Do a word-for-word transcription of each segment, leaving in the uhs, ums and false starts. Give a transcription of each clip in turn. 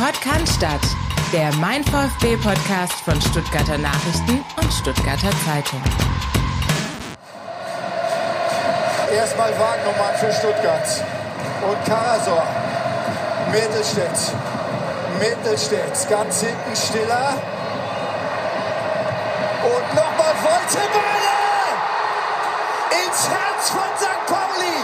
Sport kann Stadt, der Mein VfB-Podcast von Stuttgarter Nachrichten und Stuttgarter Zeitung. Erstmal Wagennummern für Stuttgart. Und Karasor. Mittelstädt. Mittelstädt. Ganz hinten Stiller. Und nochmal Woltemade! Ins Herz von Sankt Pauli!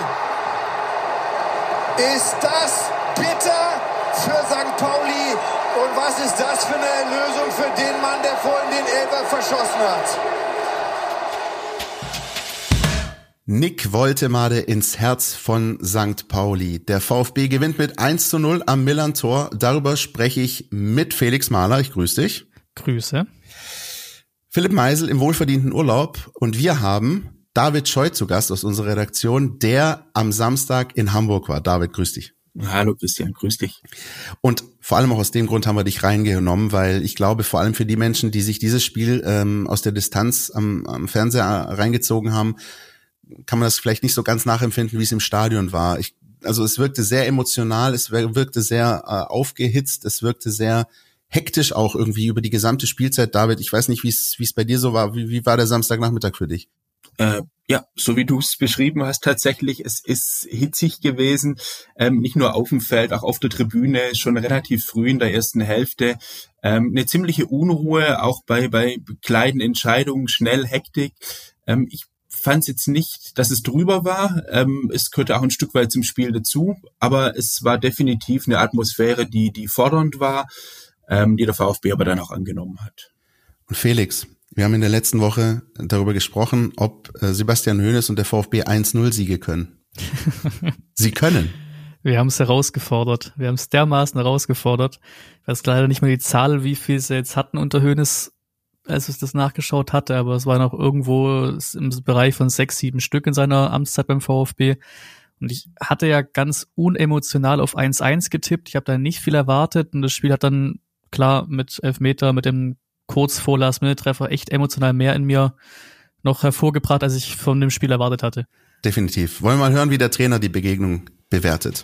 Ist das bitter für Sankt Pauli? Und was ist das für eine Erlösung für den Mann, der vorhin den Elfer verschossen hat? Nick Woltemade ins Herz von Sankt Pauli. Der VfB gewinnt mit eins zu null am Millern-Tor. Darüber spreche ich mit Felix Mahler. Ich grüße dich. Grüße. Philipp Meisel im wohlverdienten Urlaub. Und wir haben David Scheu zu Gast aus unserer Redaktion, der am Samstag in Hamburg war. David, grüß dich. Hallo Christian, grüß dich. Und vor allem auch aus dem Grund haben wir dich reingenommen, weil ich glaube, vor allem für die Menschen, die sich dieses Spiel ähm, aus der Distanz am, am Fernseher reingezogen haben, kann man das vielleicht nicht so ganz nachempfinden, wie es im Stadion war. Ich, also es wirkte sehr emotional, es wirkte sehr äh, aufgehitzt, es wirkte sehr hektisch auch irgendwie über die gesamte Spielzeit. David, ich weiß nicht, wie es wie es bei dir so war. Wie, wie war der Samstagnachmittag für dich? Äh, ja, so wie du es beschrieben hast, tatsächlich, es ist hitzig gewesen, ähm, nicht nur auf dem Feld, auch auf der Tribüne, schon relativ früh in der ersten Hälfte. Ähm, eine ziemliche Unruhe, auch bei bei kleinen Entscheidungen, schnell Hektik. Ähm, ich fand es jetzt nicht, dass es drüber war. Ähm, es gehörte auch ein Stück weit zum Spiel dazu, aber es war definitiv eine Atmosphäre, die die fordernd war, ähm, die der VfB aber dann auch angenommen hat. Und Felix, wir haben in der letzten Woche darüber gesprochen, ob äh, Sebastian Hoeneß und der VfB eins null Siege können. Sie können. Wir haben es herausgefordert. Wir haben es dermaßen herausgefordert. Ich weiß leider nicht mehr die Zahl, wie viel sie jetzt hatten unter Hoeneß, als ich das nachgeschaut hatte, aber es war noch irgendwo im Bereich von sechs, sieben Stück in seiner Amtszeit beim VfB. Und ich hatte ja ganz unemotional auf eins eins getippt. Ich habe da nicht viel erwartet und das Spiel hat dann, klar, mit Elfmeter, mit dem kurz vor Last-Minute-Treffer echt emotional mehr in mir noch hervorgebracht, als ich von dem Spiel erwartet hatte. Definitiv. Wollen wir mal hören, wie der Trainer die Begegnung bewertet?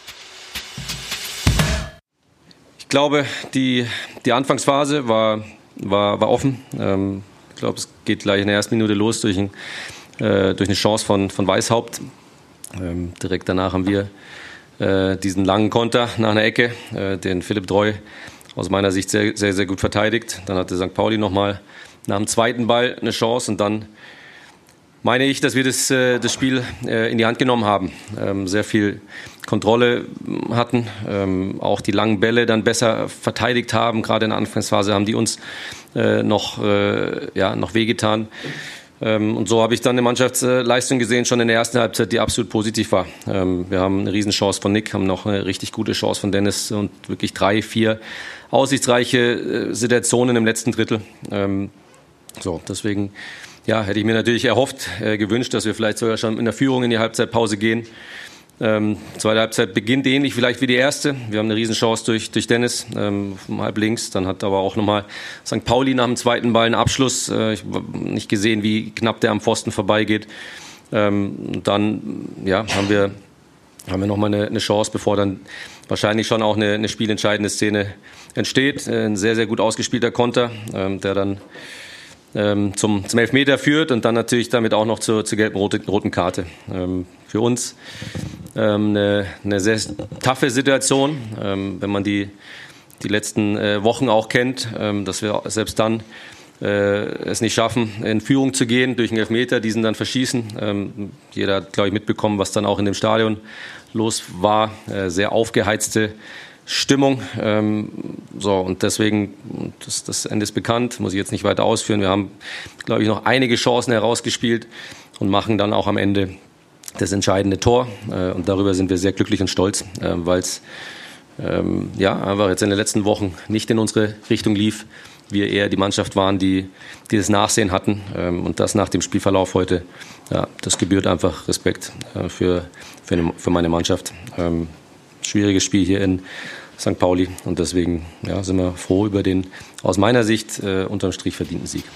Ich glaube, die, die Anfangsphase war War, war offen. Ähm, ich glaube, es geht gleich in der ersten Minute los durch, ein, äh, durch eine Chance von, von Weishaupt. Ähm, direkt danach haben wir äh, diesen langen Konter nach einer Ecke, äh, den Philipp Dreu aus meiner Sicht sehr, sehr, sehr gut verteidigt. Dann hatte Sankt Pauli nochmal nach dem zweiten Ball eine Chance und dann meine ich, dass wir das, äh, das Spiel äh, in die Hand genommen haben. Ähm, sehr viel Kontrolle hatten, ähm, auch die langen Bälle dann besser verteidigt haben. Gerade in der Anfangsphase haben die uns äh, noch, äh, ja, noch wehgetan. Ähm, und so habe ich dann eine Mannschaftsleistung gesehen, schon in der ersten Halbzeit, die absolut positiv war. Ähm, wir haben eine Riesenchance von Nick, haben noch eine richtig gute Chance von Dennis und wirklich drei, vier aussichtsreiche äh, Situationen im letzten Drittel. Ähm, so, deswegen ja, hätte ich mir natürlich erhofft, äh, gewünscht, dass wir vielleicht sogar schon in der Führung in die Halbzeitpause gehen. Ähm, zweite Halbzeit beginnt ähnlich vielleicht wie die erste. Wir haben eine Riesenchance durch, durch Dennis, ähm, halb links. Dann hat aber auch nochmal Sankt Pauli nach dem zweiten Ball einen Abschluss. Äh, ich habe nicht gesehen, wie knapp der am Pfosten vorbeigeht. Ähm, und dann ja, haben wir, haben wir nochmal eine, eine Chance, bevor dann wahrscheinlich schon auch eine, eine spielentscheidende Szene entsteht. Äh, ein sehr, sehr gut ausgespielter Konter, ähm, der dann Zum, zum Elfmeter führt und dann natürlich damit auch noch zur, zur gelben roten, roten Karte. Ähm, für uns ähm, eine, eine sehr taffe Situation, ähm, wenn man die, die letzten äh, Wochen auch kennt, ähm, dass wir selbst dann äh, es nicht schaffen, in Führung zu gehen durch einen Elfmeter, diesen dann verschießen. Ähm, jeder hat, glaube ich, mitbekommen, was dann auch in dem Stadion los war. Äh, sehr aufgeheizte Stimmung, ähm, so, und deswegen, das, das Ende ist bekannt, muss ich jetzt nicht weiter ausführen. Wir haben, glaube ich, noch einige Chancen herausgespielt und machen dann auch am Ende das entscheidende Tor. Äh, und darüber sind wir sehr glücklich und stolz, äh, weil es ähm, ja, einfach jetzt in den letzten Wochen nicht in unsere Richtung lief. Wir eher die Mannschaft waren, die, die das Nachsehen hatten. Ähm, und das nach dem Spielverlauf heute, ja, das gebührt einfach Respekt äh, für, für, eine, für meine Mannschaft. Ähm, Schwieriges Spiel hier in Sankt Pauli und deswegen ja, sind wir froh über den aus meiner Sicht äh, unterm Strich verdienten Sieg.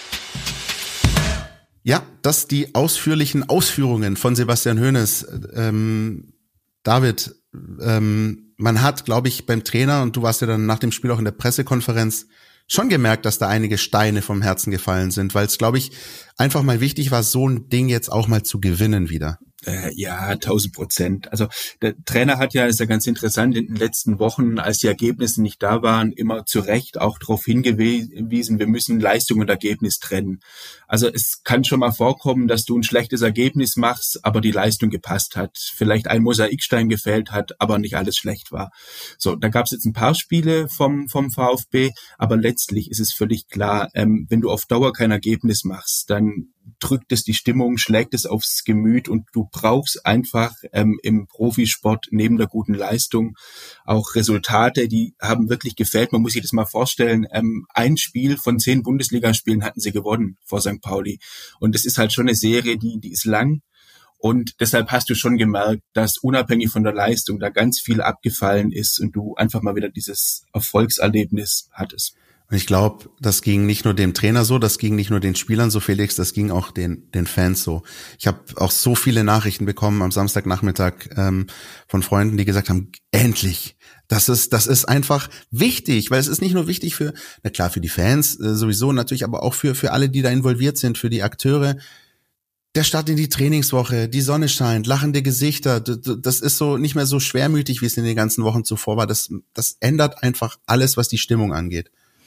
Ja, das die ausführlichen Ausführungen von Sebastian Hoeneß. Ähm, David, ähm, man hat, glaube ich, beim Trainer, und du warst ja dann nach dem Spiel auch in der Pressekonferenz, schon gemerkt, dass da einige Steine vom Herzen gefallen sind, weil es, glaube ich, einfach mal wichtig war, so ein Ding jetzt auch mal zu gewinnen wieder. Äh, ja, tausend Prozent. Also der Trainer hat ja, ist ja ganz interessant, in den letzten Wochen, als die Ergebnisse nicht da waren, immer zu Recht auch darauf hingewiesen, wir müssen Leistung und Ergebnis trennen. Also es kann schon mal vorkommen, dass du ein schlechtes Ergebnis machst, aber die Leistung gepasst hat. Vielleicht ein Mosaikstein gefehlt hat, aber nicht alles schlecht war. So, da gab es jetzt ein paar Spiele vom vom VfB, aber letztlich ist es völlig klar, ähm, wenn du auf Dauer kein Ergebnis machst, dann drückt es die Stimmung, schlägt es aufs Gemüt und du brauchst einfach ähm, im Profisport neben der guten Leistung auch Resultate, die haben wirklich gefällt. Man muss sich das mal vorstellen, ähm, ein Spiel von zehn Bundesligaspielen hatten sie gewonnen vor Sankt Pauli und das ist halt schon eine Serie, die die ist lang und deshalb hast du schon gemerkt, dass unabhängig von der Leistung da ganz viel abgefallen ist und du einfach mal wieder dieses Erfolgserlebnis hattest. Und ich glaube, das ging nicht nur dem Trainer so, das ging nicht nur den Spielern so, Felix, das ging auch den den Fans so. Ich habe auch so viele Nachrichten bekommen am Samstagnachmittag ähm, von Freunden, die gesagt haben, endlich, das ist das ist einfach wichtig, weil es ist nicht nur wichtig für, na klar, für die Fans äh, sowieso natürlich, aber auch für für alle, die da involviert sind, für die Akteure. Der Start in die Trainingswoche, die Sonne scheint, lachende Gesichter, das ist so nicht mehr so schwermütig, wie es in den ganzen Wochen zuvor war. Das das ändert einfach alles, was die Stimmung angeht.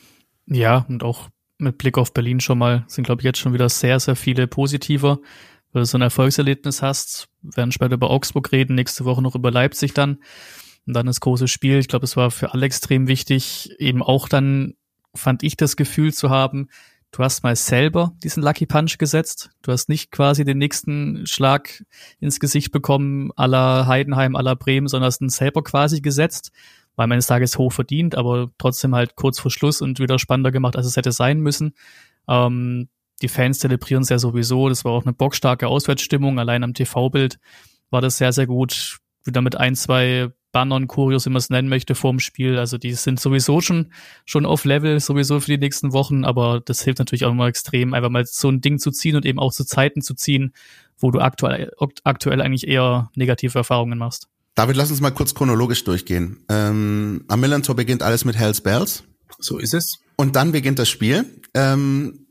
Ja, und auch mit Blick auf Berlin schon mal sind, glaube ich, jetzt schon wieder sehr, sehr viele positiver, weil du so ein Erfolgserlebnis hast. Wir werden später über Augsburg reden, nächste Woche noch über Leipzig dann. Und dann das große Spiel. Ich glaube, es war für alle extrem wichtig, eben auch dann, fand ich, das Gefühl zu haben, du hast mal selber diesen Lucky Punch gesetzt. Du hast nicht quasi den nächsten Schlag ins Gesicht bekommen, à la Heidenheim, à la Bremen, sondern hast ihn selber quasi gesetzt. Weil meines Tages hoch verdient, aber trotzdem halt kurz vor Schluss und wieder spannender gemacht, als es hätte sein müssen. Ähm, die Fans zelebrieren es ja sowieso. Das war auch eine bockstarke Auswärtsstimmung. Allein am T V-Bild war das sehr, sehr gut. Wieder mit ein, zwei Bannern, Kurios, wie man es nennen möchte, vorm Spiel. Also die sind sowieso schon schon auf Level, sowieso für die nächsten Wochen. Aber das hilft natürlich auch immer extrem, einfach mal so ein Ding zu ziehen und eben auch zu Zeiten zu ziehen, wo du aktuell aktuell eigentlich eher negative Erfahrungen machst. David, lass uns mal kurz chronologisch durchgehen. Ähm, am Millern-Tor beginnt alles mit Hells Bells. So ist es. Und dann beginnt das Spiel, ähm,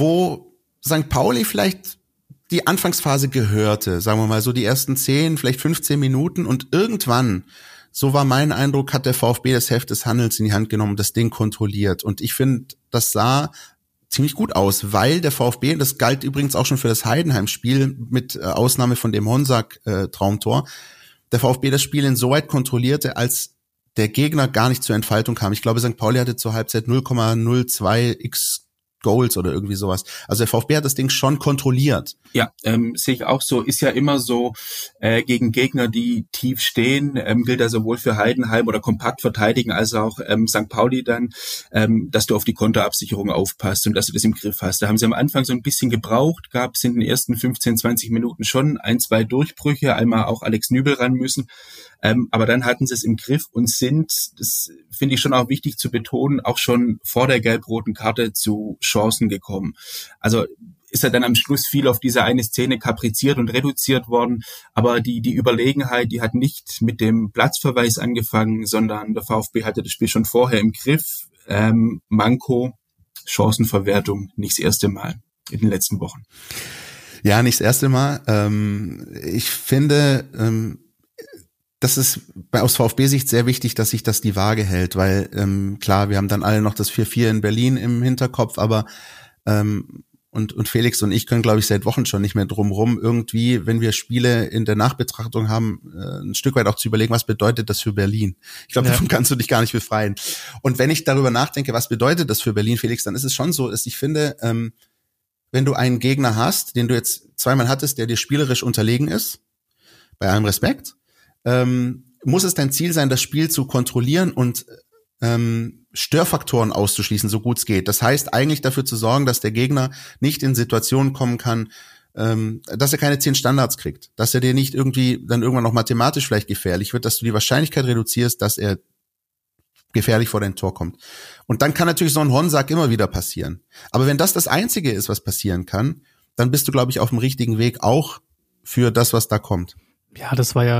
wo Sankt Pauli vielleicht die Anfangsphase gehörte, sagen wir mal so die ersten zehn, vielleicht fünfzehn Minuten und irgendwann, so war mein Eindruck, hat der VfB das Heft des Handelns in die Hand genommen, das Ding kontrolliert. Und ich finde, das sah ziemlich gut aus, weil der VfB, das galt übrigens auch schon für das Heidenheim-Spiel mit äh, Ausnahme von dem Honsack-Traumtor, äh, der VfB das Spiel insoweit kontrollierte, als der Gegner gar nicht zur Entfaltung kam. Ich glaube, Sankt Pauli hatte zur Halbzeit null Komma null zwei x Goals oder irgendwie sowas. Also der VfB hat das Ding schon kontrolliert. Ja, ähm, sehe ich auch so. Ist ja immer so, äh, gegen Gegner, die tief stehen, ähm, gilt ja sowohl für Heidenheim oder kompakt verteidigen, als auch ähm, Sankt Pauli dann, ähm, dass du auf die Konterabsicherung aufpasst und dass du das im Griff hast. Da haben sie am Anfang so ein bisschen gebraucht, gab es in den ersten fünfzehn, zwanzig Minuten schon ein, zwei Durchbrüche, einmal auch Alex Nübel ran müssen. Ähm, aber dann hatten sie es im Griff und sind, das finde ich schon auch wichtig zu betonen, auch schon vor der gelb-roten Karte zu Chancen gekommen. Also ist er dann am Schluss viel auf diese eine Szene kapriziert und reduziert worden, aber die die Überlegenheit, die hat nicht mit dem Platzverweis angefangen, sondern der VfB hatte das Spiel schon vorher im Griff. Ähm, Manko, Chancenverwertung, nicht das erste Mal in den letzten Wochen. Ja, nicht das erste Mal. Ähm, ich finde, ähm, das ist aus VfB-Sicht sehr wichtig, dass sich das die Waage hält, weil ähm, klar, wir haben dann alle noch das vier vier in Berlin im Hinterkopf, aber ähm, und und Felix und ich können, glaube ich, seit Wochen schon nicht mehr drumrum irgendwie, wenn wir Spiele in der Nachbetrachtung haben, äh, ein Stück weit auch zu überlegen, was bedeutet das für Berlin? Ich glaube, ja. Davon kannst du dich gar nicht befreien. Und wenn ich darüber nachdenke, was bedeutet das für Berlin, Felix, dann ist es schon so, dass ich finde, ähm, wenn du einen Gegner hast, den du jetzt zweimal hattest, der dir spielerisch unterlegen ist, bei allem Respekt, ähm, muss es dein Ziel sein, das Spiel zu kontrollieren und ähm, Störfaktoren auszuschließen, so gut es geht. Das heißt, eigentlich dafür zu sorgen, dass der Gegner nicht in Situationen kommen kann, ähm, dass er keine zehn Standards kriegt, dass er dir nicht irgendwie dann irgendwann noch mathematisch vielleicht gefährlich wird, dass du die Wahrscheinlichkeit reduzierst, dass er gefährlich vor dein Tor kommt. Und dann kann natürlich so ein Honsack immer wieder passieren. Aber wenn das das Einzige ist, was passieren kann, dann bist du, glaube ich, auf dem richtigen Weg auch für das, was da kommt. Ja, das war ja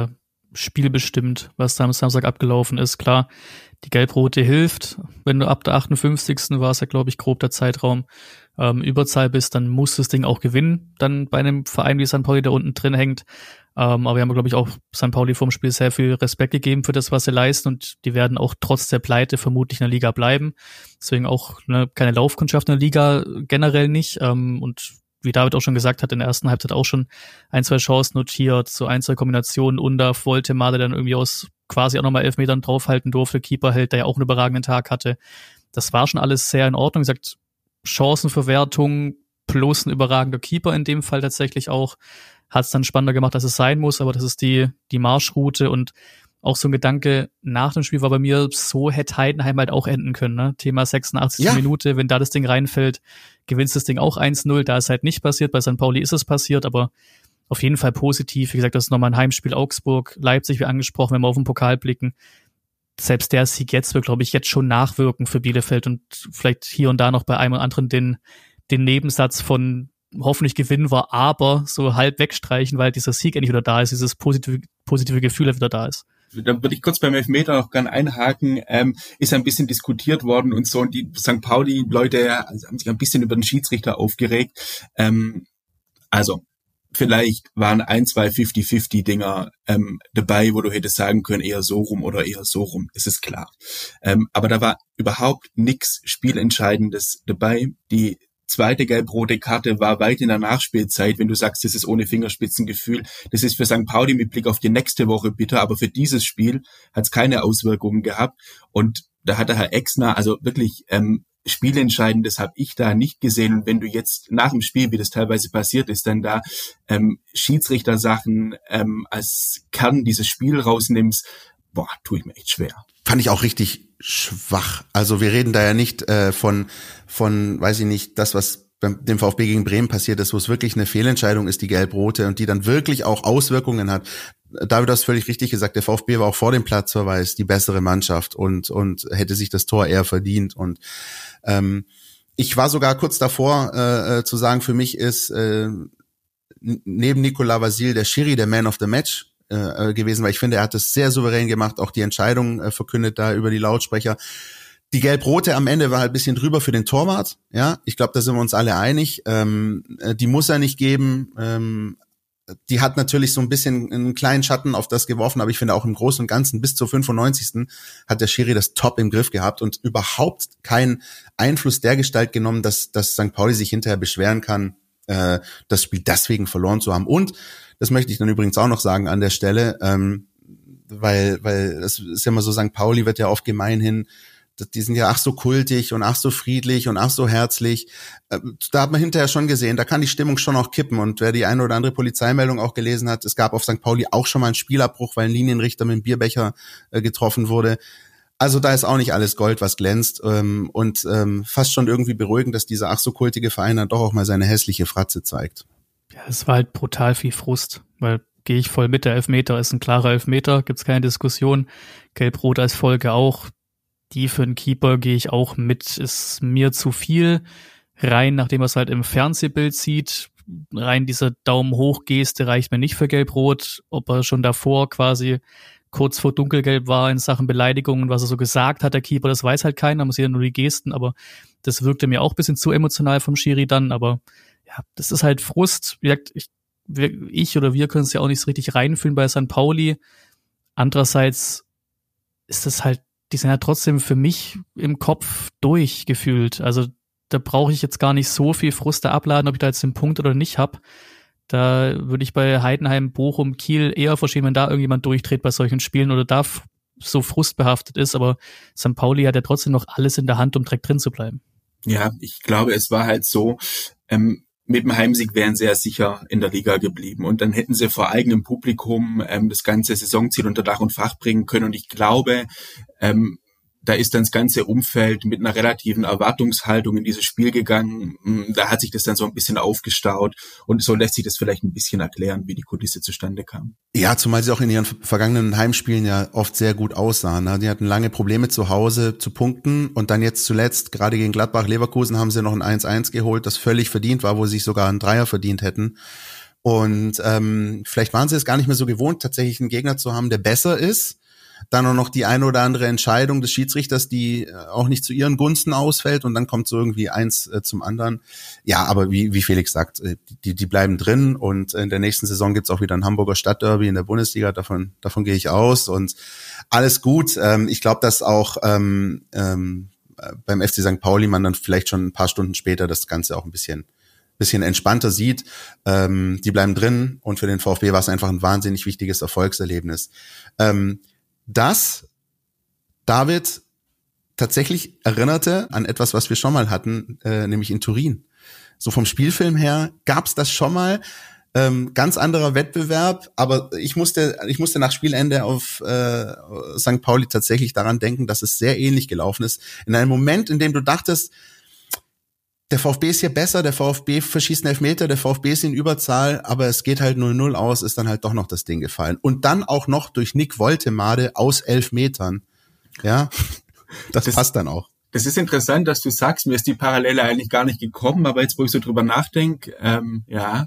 spielbestimmt, was da am Samstag abgelaufen ist. Klar, die Gelb-Rote hilft. Wenn du ab der achtundfünfzigsten war es ja, glaube ich, grob der Zeitraum, ähm, Überzahl bist, dann muss das Ding auch gewinnen, dann bei einem Verein wie Sankt Pauli, der unten drin hängt. Ähm, aber wir haben, glaube ich, auch Sankt Pauli vorm Spiel sehr viel Respekt gegeben für das, was sie leisten, und die werden auch trotz der Pleite vermutlich in der Liga bleiben. Deswegen auch ne, keine Laufkundschaft in der Liga generell nicht. Ähm, und wie David auch schon gesagt hat, in der ersten Halbzeit auch schon ein, zwei Chancen notiert, so ein, zwei Kombinationen. Undaf wollte Male dann irgendwie aus quasi auch nochmal elf Metern draufhalten durfte. Keeper hält, der ja auch einen überragenden Tag hatte. Das war schon alles sehr in Ordnung. Wie gesagt, Chancenverwertung plus ein überragender Keeper in dem Fall tatsächlich auch. Hat es dann spannender gemacht, als es sein muss, aber das ist die die Marschroute. Und auch so ein Gedanke nach dem Spiel war bei mir, so hätte Heidenheim halt auch enden können. Ne? Thema sechsundachtzigste Ja. Minute, wenn da das Ding reinfällt, gewinnst das Ding auch eins null. Da ist halt nicht passiert, bei Sankt Pauli ist es passiert, aber auf jeden Fall positiv. Wie gesagt, das ist nochmal ein Heimspiel Augsburg, Leipzig, wie angesprochen, wenn wir auf den Pokal blicken. Selbst der Sieg jetzt wird, glaube ich, jetzt schon nachwirken für Bielefeld und vielleicht hier und da noch bei einem oder anderen den den Nebensatz von hoffentlich gewinnen wir, aber so halb wegstreichen, weil dieser Sieg endlich wieder da ist, dieses positive, positive Gefühl wieder da ist. Da würde ich kurz beim Elfmeter noch gerne einhaken, ähm, ist ein bisschen diskutiert worden und so, und die Sankt Pauli-Leute also haben sich ein bisschen über den Schiedsrichter aufgeregt. Ähm, also, vielleicht waren ein, zwei fünfzig fünfzig Dinger ähm, dabei, wo du hättest sagen können, eher so rum oder eher so rum, ist es klar. Ähm, aber da war überhaupt nichts Spielentscheidendes dabei. Die zweite gelb-rote Karte war weit in der Nachspielzeit, wenn du sagst, das ist ohne Fingerspitzengefühl. Das ist für Sankt Pauli mit Blick auf die nächste Woche bitter, aber für dieses Spiel hat es keine Auswirkungen gehabt. Und da hat der Herr Exner, also wirklich ähm, Spielentscheidendes habe ich da nicht gesehen. Und wenn du jetzt nach dem Spiel, wie das teilweise passiert ist, dann da ähm, Schiedsrichtersachen ähm, als Kern dieses Spiel rausnimmst, boah, tue ich mir echt schwer. Fand ich auch richtig schwach. Also wir reden da ja nicht äh, von, von, weiß ich nicht, das, was beim dem VfB gegen Bremen passiert ist, wo es wirklich eine Fehlentscheidung ist, die gelb-rote, und die dann wirklich auch Auswirkungen hat. David, hast völlig richtig gesagt, der VfB war auch vor dem Platzverweis die bessere Mannschaft und und hätte sich das Tor eher verdient. Und ähm, ich war sogar kurz davor äh, zu sagen, für mich ist äh, neben Nicolas Vasil der Schiri der Man of the Match äh, gewesen, weil ich finde, er hat es sehr souverän gemacht, auch die Entscheidung äh, verkündet da über die Lautsprecher. Die Gelb-Rote am Ende war halt ein bisschen drüber für den Torwart, ja, ich glaube, da sind wir uns alle einig. Ähm, die muss er nicht geben. Ähm, die hat natürlich so ein bisschen einen kleinen Schatten auf das geworfen, aber ich finde auch im Großen und Ganzen bis zur fünfundneunzigsten hat der Schiri das top im Griff gehabt und überhaupt keinen Einfluss dergestalt genommen, dass, dass Sankt Pauli sich hinterher beschweren kann, äh, das Spiel deswegen verloren zu haben. Und das möchte ich dann übrigens auch noch sagen an der Stelle, ähm, weil weil das ist ja immer so, Sankt Pauli wird ja oft gemeinhin, die sind ja ach so kultig und ach so friedlich und ach so herzlich. Da hat man hinterher schon gesehen, da kann die Stimmung schon auch kippen. Und wer die eine oder andere Polizeimeldung auch gelesen hat, es gab auf Sankt Pauli auch schon mal einen Spielabbruch, weil ein Linienrichter mit einem Bierbecher äh, getroffen wurde. Also da ist auch nicht alles Gold, was glänzt. Ähm, und ähm, fast schon irgendwie beruhigend, dass dieser ach so kultige Verein dann doch auch mal seine hässliche Fratze zeigt. Ja, es war halt brutal viel Frust, weil gehe ich voll mit, der Elfmeter ist ein klarer Elfmeter, gibt's keine Diskussion. Gelb-Rot als Folge auch. Die für einen Keeper gehe ich auch mit, ist mir zu viel. Rein, nachdem man es halt im Fernsehbild sieht, rein diese Daumen-hoch-Geste reicht mir nicht für Gelb-Rot. Ob er schon davor quasi kurz vor Dunkelgelb war in Sachen Beleidigungen, was er so gesagt hat, der Keeper, das weiß halt keiner, man sieht ja nur die Gesten, aber das wirkte mir auch ein bisschen zu emotional vom Schiri dann, aber ja, das ist halt Frust. Wie gesagt, ich, ich oder wir können es ja auch nicht so richtig reinfühlen bei Sankt Pauli. Andererseits ist es halt, die sind ja trotzdem für mich im Kopf durchgefühlt. Also da brauche ich jetzt gar nicht so viel Frust da abladen, ob ich da jetzt den Punkt oder nicht habe. Da würde ich bei Heidenheim, Bochum, Kiel eher verstehen, wenn da irgendjemand durchdreht bei solchen Spielen oder da f- so frustbehaftet ist. Aber Sankt Pauli hat ja trotzdem noch alles in der Hand, um direkt drin zu bleiben. Ja, ich glaube, es war halt so, ähm, mit dem Heimsieg wären sie ja sicher in der Liga geblieben und dann hätten sie vor eigenem Publikum ähm, das ganze Saisonziel unter Dach und Fach bringen können und ich glaube, ähm, da ist dann das ganze Umfeld mit einer relativen Erwartungshaltung in dieses Spiel gegangen. Da hat sich das dann so ein bisschen aufgestaut und so lässt sich das vielleicht ein bisschen erklären, wie die Kulisse zustande kam. Ja, zumal sie auch in ihren vergangenen Heimspielen ja oft sehr gut aussahen. Ne? Die hatten lange Probleme zu Hause zu punkten und dann jetzt zuletzt, gerade gegen Gladbach, Leverkusen, haben sie noch ein eins eins geholt, das völlig verdient war, wo sie sich sogar einen Dreier verdient hätten. Und ähm, vielleicht waren sie es gar nicht mehr so gewohnt, tatsächlich einen Gegner zu haben, der besser ist. Dann auch noch die eine oder andere Entscheidung des Schiedsrichters, die auch nicht zu ihren Gunsten ausfällt, und dann kommt so irgendwie eins äh, zum anderen. Ja, aber wie, wie Felix sagt, die, die bleiben drin, und in der nächsten Saison gibt's auch wieder ein Hamburger Stadtderby in der Bundesliga, davon, davon gehe ich aus, und alles gut. Ähm, ich glaube, dass auch ähm, ähm, beim F C Sankt Pauli man dann vielleicht schon ein paar Stunden später das Ganze auch ein bisschen bisschen entspannter sieht. Ähm, die bleiben drin, und für den VfB war es einfach ein wahnsinnig wichtiges Erfolgserlebnis. Ähm, Das David tatsächlich erinnerte an etwas, was wir schon mal hatten, äh, nämlich in Turin. So vom Spielfilm her gab's das schon mal. Ähm, ganz anderer Wettbewerb, aber ich musste, ich musste nach Spielende auf äh, Sankt Pauli tatsächlich daran denken, dass es sehr ähnlich gelaufen ist. In einem Moment, in dem du dachtest, der VfB ist hier besser, der VfB verschießt einen Elfmeter, der VfB ist in Überzahl, aber es geht halt null null aus, ist dann halt doch noch das Ding gefallen. Und dann auch noch durch Nick Woltemade aus elf Metern. Ja, das, das passt dann auch. Das ist interessant, dass du sagst, mir ist die Parallele eigentlich gar nicht gekommen, aber jetzt, wo ich so drüber nachdenke, ähm, ja,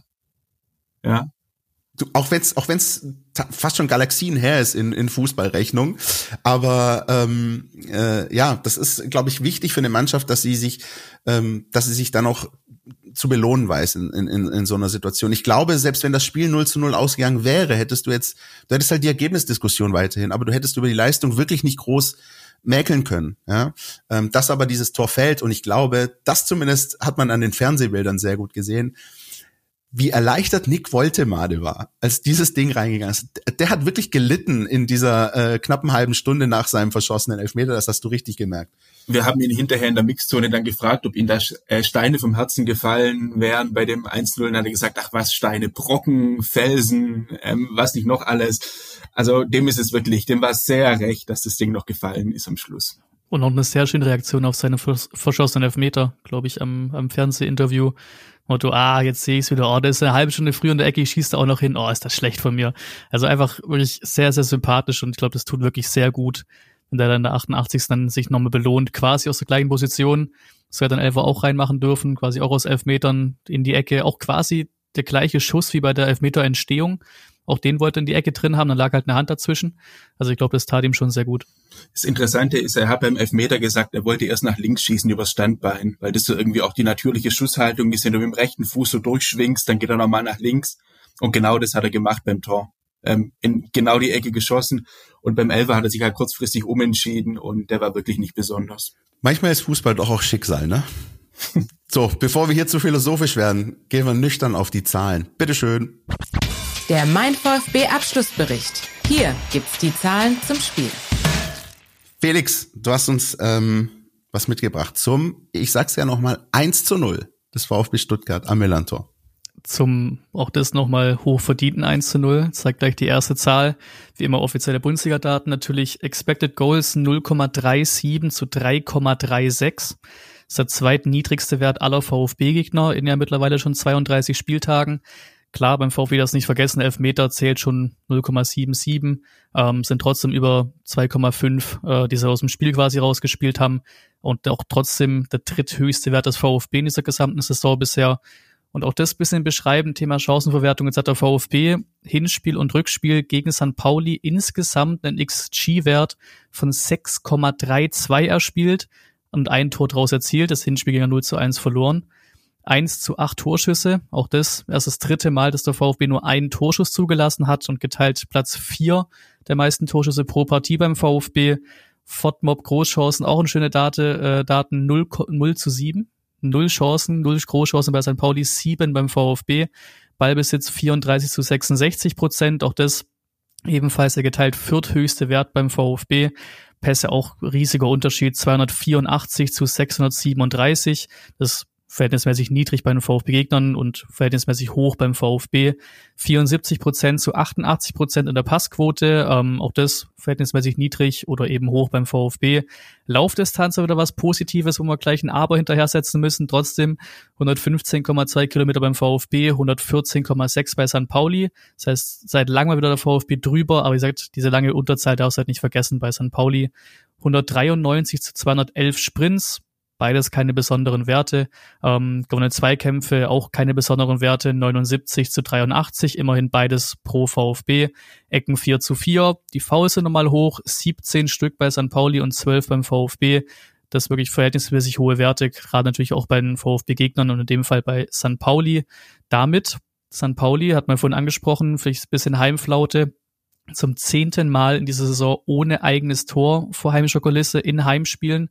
ja. Du, auch wenn's, auch wenn's fast schon Galaxien her ist in, in Fußballrechnung, aber ähm, äh, ja, das ist, glaube ich, wichtig für eine Mannschaft, dass sie sich, ähm, dass sie sich dann auch zu belohnen weiß in, in, in so einer Situation. Ich glaube, selbst wenn das Spiel null zu null ausgegangen wäre, hättest du jetzt, du hättest halt die Ergebnisdiskussion weiterhin, aber du hättest über die Leistung wirklich nicht groß mäkeln können. Ja, ähm, dass aber dieses Tor fällt, und ich glaube, das zumindest hat man an den Fernsehbildern sehr gut gesehen, wie erleichtert Nick Woltemade war, als dieses Ding reingegangen ist. Der hat wirklich gelitten in dieser äh, knappen halben Stunde nach seinem verschossenen Elfmeter, das hast du richtig gemerkt. Wir haben ihn hinterher in der Mixzone dann gefragt, ob ihm da Steine vom Herzen gefallen wären bei dem eins null. Und dann hat er gesagt, ach was, Steine, Brocken, Felsen, ähm, was nicht noch alles. Also dem ist es wirklich, dem war es sehr recht, dass das Ding noch gefallen ist am Schluss. Und auch eine sehr schöne Reaktion auf seine verschossenen Elfmeter, glaube ich, am, am Fernsehinterview. Motto, ah, jetzt sehe ich es wieder, oh, der ist eine halbe Stunde früher in der Ecke, ich schieße da auch noch hin, oh, ist das schlecht von mir. Also einfach wirklich sehr, sehr sympathisch, und ich glaube, das tut wirklich sehr gut, wenn der dann in der achtundachtzigsten dann sich nochmal belohnt, quasi aus der gleichen Position. Das hätte dann Elfer auch reinmachen dürfen, quasi auch aus Elfmetern in die Ecke, auch quasi der gleiche Schuss wie bei der Elfmeter-Entstehung. Auch den wollte er in die Ecke drin haben, dann lag halt eine Hand dazwischen. Also ich glaube, das tat ihm schon sehr gut. Das Interessante ist, er hat beim Elfmeter gesagt, er wollte erst nach links schießen übers Standbein, weil das so irgendwie auch die natürliche Schusshaltung ist, wenn du mit dem rechten Fuß so durchschwingst, dann geht er nochmal nach links. Und genau das hat er gemacht beim Tor. Ähm, in genau die Ecke geschossen. Und beim Elfer hat er sich halt kurzfristig umentschieden, und der war wirklich nicht besonders. Manchmal ist Fußball doch auch Schicksal, ne? So, bevor wir hier zu philosophisch werden, gehen wir nüchtern auf die Zahlen. Bitteschön. Der Mein VfB Abschlussbericht. Hier gibt's die Zahlen zum Spiel. Felix, du hast uns ähm, was mitgebracht zum, ich sag's ja nochmal, eins zu null des VfB Stuttgart am Millantor. Zum, auch das nochmal hochverdienten eins zu null, zeigt gleich die erste Zahl, wie immer offizielle Bundesliga-Daten, natürlich Expected Goals null Komma siebenunddreißig zu drei Komma sechsunddreißig. Das ist der zweitniedrigste Wert aller VfB-Gegner in ja mittlerweile schon zweiunddreißig Spieltagen. Klar, beim VfB das nicht vergessen, Elfmeter zählt schon null Komma siebenundsiebzig, ähm, sind trotzdem über zwei Komma fünf, äh, die sie aus dem Spiel quasi rausgespielt haben, und auch trotzdem der dritthöchste Wert des VfB in dieser gesamten Saison bisher. Und auch das bisschen beschreiben, Thema Chancenverwertung, jetzt hat der VfB Hinspiel und Rückspiel gegen Sankt Pauli insgesamt einen X G-Wert von sechs Komma zweiunddreißig erspielt und ein Tor draus erzielt, das Hinspiel gegen null zu eins verloren. eins zu acht Torschüsse, auch das erst das dritte Mal, dass der VfB nur einen Torschuss zugelassen hat, und geteilt Platz vier der meisten Torschüsse pro Partie beim VfB. Fotmob Großchancen, auch eine schöne Date, äh, Daten null zu sieben. Null Chancen, null Großchancen bei Sankt Pauli, sieben beim VfB. Ballbesitz vierunddreißig zu sechsundsechzig Prozent, auch das ebenfalls der geteilt vierthöchste Wert beim VfB. Pässe auch riesiger Unterschied, zweihundertvierundachtzig zu sechshundertsiebenunddreißig. Das verhältnismäßig niedrig bei den VfB-Gegnern und verhältnismäßig hoch beim VfB. vierundsiebzig Prozent zu achtundachtzig Prozent in der Passquote, ähm, auch das verhältnismäßig niedrig oder eben hoch beim VfB. Laufdistanz wieder was Positives, wo wir gleich ein Aber hinterher setzen müssen. Trotzdem hundertfünfzehn Komma zwei Kilometer beim VfB, hundertvierzehn Komma sechs bei Sankt Pauli. Das heißt, seit langem wieder der VfB drüber, aber wie gesagt, diese lange Unterzahl darfst du halt nicht vergessen bei Sankt Pauli. hundertdreiundneunzig zu zweihundertelf Sprints. beides keine besonderen Werte. Ähm, gewonnene Zweikämpfe, auch keine besonderen Werte, neunundsiebzig zu dreiundachtzig, immerhin beides pro VfB. Ecken vier zu vier, die Fouls sind nochmal hoch, siebzehn Stück bei Sankt Pauli und zwölf beim VfB. Das ist wirklich verhältnismäßig hohe Werte, gerade natürlich auch bei den VfB-Gegnern und in dem Fall bei Sankt Pauli. Damit, Sankt Pauli, hat man vorhin angesprochen, vielleicht ein bisschen Heimflaute, zum zehnten Mal in dieser Saison ohne eigenes Tor vor heimischer Kulisse in Heimspielen.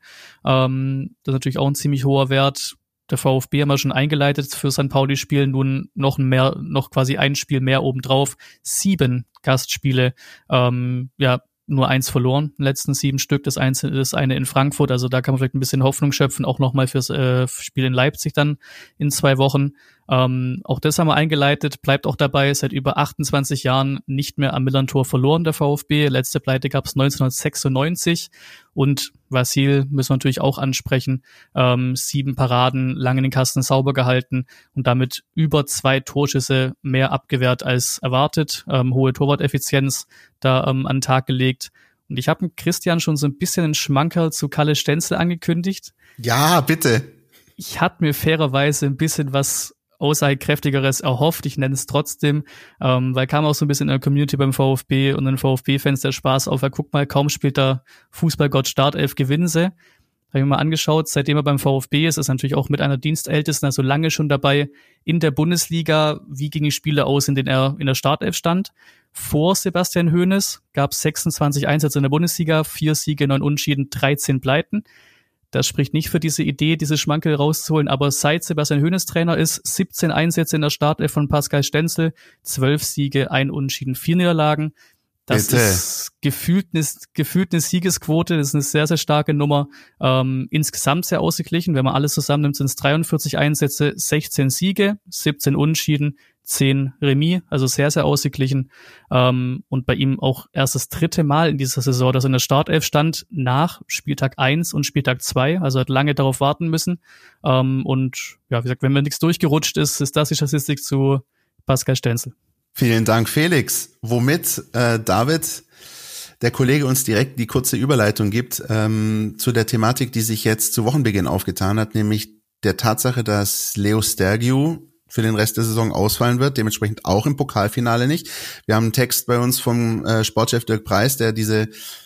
Ähm, das ist natürlich auch ein ziemlich hoher Wert. Der VfB haben wir schon eingeleitet für Sankt Pauli-Spiel, nun noch mehr, noch quasi ein Spiel mehr obendrauf. Sieben Gastspiele, ähm, ja, nur eins verloren, in den letzten sieben Stück, das, eins, das eine in Frankfurt, also da kann man vielleicht ein bisschen Hoffnung schöpfen, auch nochmal fürs äh, Spiel in Leipzig dann in zwei Wochen. Ähm, auch das haben wir eingeleitet, bleibt auch dabei, seit über achtundzwanzig Jahren nicht mehr am Millerntor verloren, der VfB. Letzte Pleite gab es neunzehnhundertsechsundneunzig und Vasil müssen wir natürlich auch ansprechen, ähm, sieben Paraden, lange den Kasten sauber gehalten und damit über zwei Torschüsse mehr abgewehrt als erwartet, ähm, hohe Torwarteffizienz da ähm, an den Tag gelegt. Und ich habe Christian schon so ein bisschen einen Schmankerl zu Kalle Stenzel angekündigt. Ja, bitte. Ich hatte mir fairerweise ein bisschen was aussagekräftigeres erhofft. Ich nenne es trotzdem, ähm, weil kam auch so ein bisschen in der Community beim VfB und den VfB-Fans der Spaß auf, weil guck mal, kaum spielt der Fußballgott Startelf, gewinnen sie. Habe ich mir mal angeschaut, seitdem er beim VfB ist, ist natürlich auch mit einer Dienstältesten, also lange schon dabei in der Bundesliga. Wie gingen die Spiele aus, in denen er in der Startelf stand? Vor Sebastian Hoeneß gab es sechsundzwanzig Einsätze in der Bundesliga, vier Siege, neun Unentschieden, dreizehn Pleiten. Das spricht nicht für diese Idee, diese Schmankel rauszuholen, aber seit Sebastian Hoeneß Trainer ist, siebzehn Einsätze in der Startelf von Pascal Stenzel, zwölf Siege, ein Unentschieden, vier Niederlagen. Das Bitte. ist gefühlt eine, gefühlt eine Siegesquote, das ist eine sehr, sehr starke Nummer. Ähm, insgesamt sehr ausgeglichen, wenn man alles zusammennimmt, sind es dreiundvierzig Einsätze, sechzehn Siege, siebzehn Unentschieden, zehn Remis, also sehr, sehr ausgeglichen. Ähm, und bei ihm auch erst das dritte Mal in dieser Saison, dass er in der Startelf stand, nach Spieltag eins und Spieltag zwei, also hat lange darauf warten müssen. Ähm, und ja, wie gesagt, wenn mir nichts durchgerutscht ist, ist das die Statistik zu Pascal Stenzel. Vielen Dank, Felix. Womit äh, David, der Kollege, uns direkt die kurze Überleitung gibt ähm, zu der Thematik, die sich jetzt zu Wochenbeginn aufgetan hat, nämlich der Tatsache, dass Leo Stergiou für den Rest der Saison ausfallen wird, dementsprechend auch im Pokalfinale nicht. Wir haben einen Text bei uns vom äh, Sportchef Dirk Preis, der diese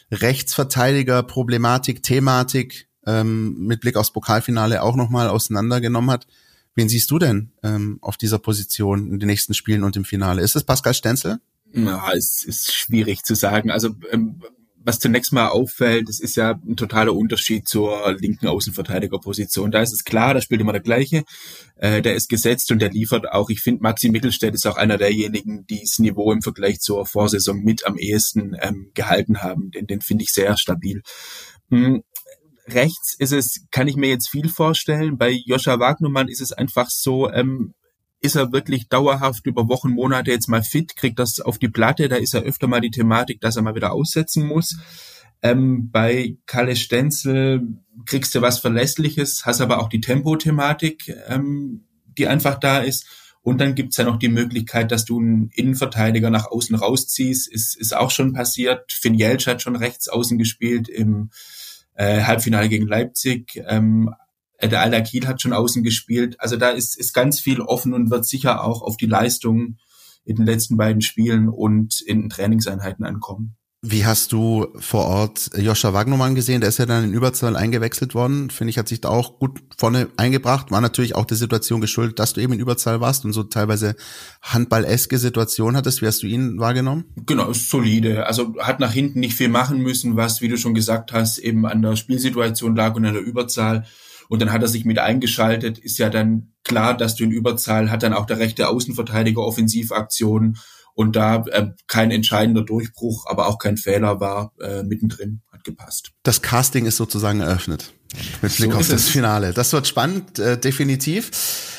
Rechtsverteidiger-Problematik, Thematik ähm, mit Blick aufs Pokalfinale auch nochmal auseinandergenommen hat. Wen siehst du denn ähm, auf dieser Position in den nächsten Spielen und im Finale? Ist es Pascal Stenzel? Ja, es ist schwierig zu sagen. Also ähm, was zunächst mal auffällt, es ist ja ein totaler Unterschied zur linken Außenverteidigerposition. Da ist es klar, da spielt immer der gleiche. Äh, der ist gesetzt und der liefert auch. Ich finde, Maxi Mittelstädt ist auch einer derjenigen, die das Niveau im Vergleich zur Vorsaison mit am ehesten ähm, gehalten haben. Den, den finde ich sehr stabil. Hm. Rechts ist es, kann ich mir jetzt viel vorstellen. Bei Joscha Wagnumann ist es einfach so, ähm, ist er wirklich dauerhaft über Wochen, Monate jetzt mal fit, kriegt das auf die Platte, da ist er öfter mal die Thematik, dass er mal wieder aussetzen muss. Ähm, bei Kalle Stenzel kriegst du was Verlässliches, hast aber auch die Tempothematik, ähm, die einfach da ist. Und dann gibt's ja noch die Möglichkeit, dass du einen Innenverteidiger nach außen rausziehst. Ist, ist auch schon passiert. Finn Jeltsch hat schon rechts außen gespielt im Äh, Halbfinale gegen Leipzig. Ähm, der Al Akil hat schon außen gespielt. Also da ist, ist ganz viel offen und wird sicher auch auf die Leistung in den letzten beiden Spielen und in Trainingseinheiten ankommen. Wie hast du vor Ort Joscha Wagnumann gesehen? Der ist ja dann in Überzahl eingewechselt worden. Finde ich, hat sich da auch gut vorne eingebracht. War natürlich auch der Situation geschuldet, dass du eben in Überzahl warst und so teilweise handballeske Situation hattest. Wie hast du ihn wahrgenommen? Genau, ist solide. Also hat nach hinten nicht viel machen müssen, was, wie du schon gesagt hast, eben an der Spielsituation lag und an der Überzahl. Und dann hat er sich mit eingeschaltet. Ist ja dann klar, dass du in Überzahl hat dann auch der rechte Außenverteidiger Offensivaktionen. Und da äh, kein entscheidender Durchbruch, aber auch kein Fehler war äh, mittendrin, hat gepasst. Das Casting ist sozusagen eröffnet mit Blick so auf das Finale. Das wird spannend, äh, definitiv.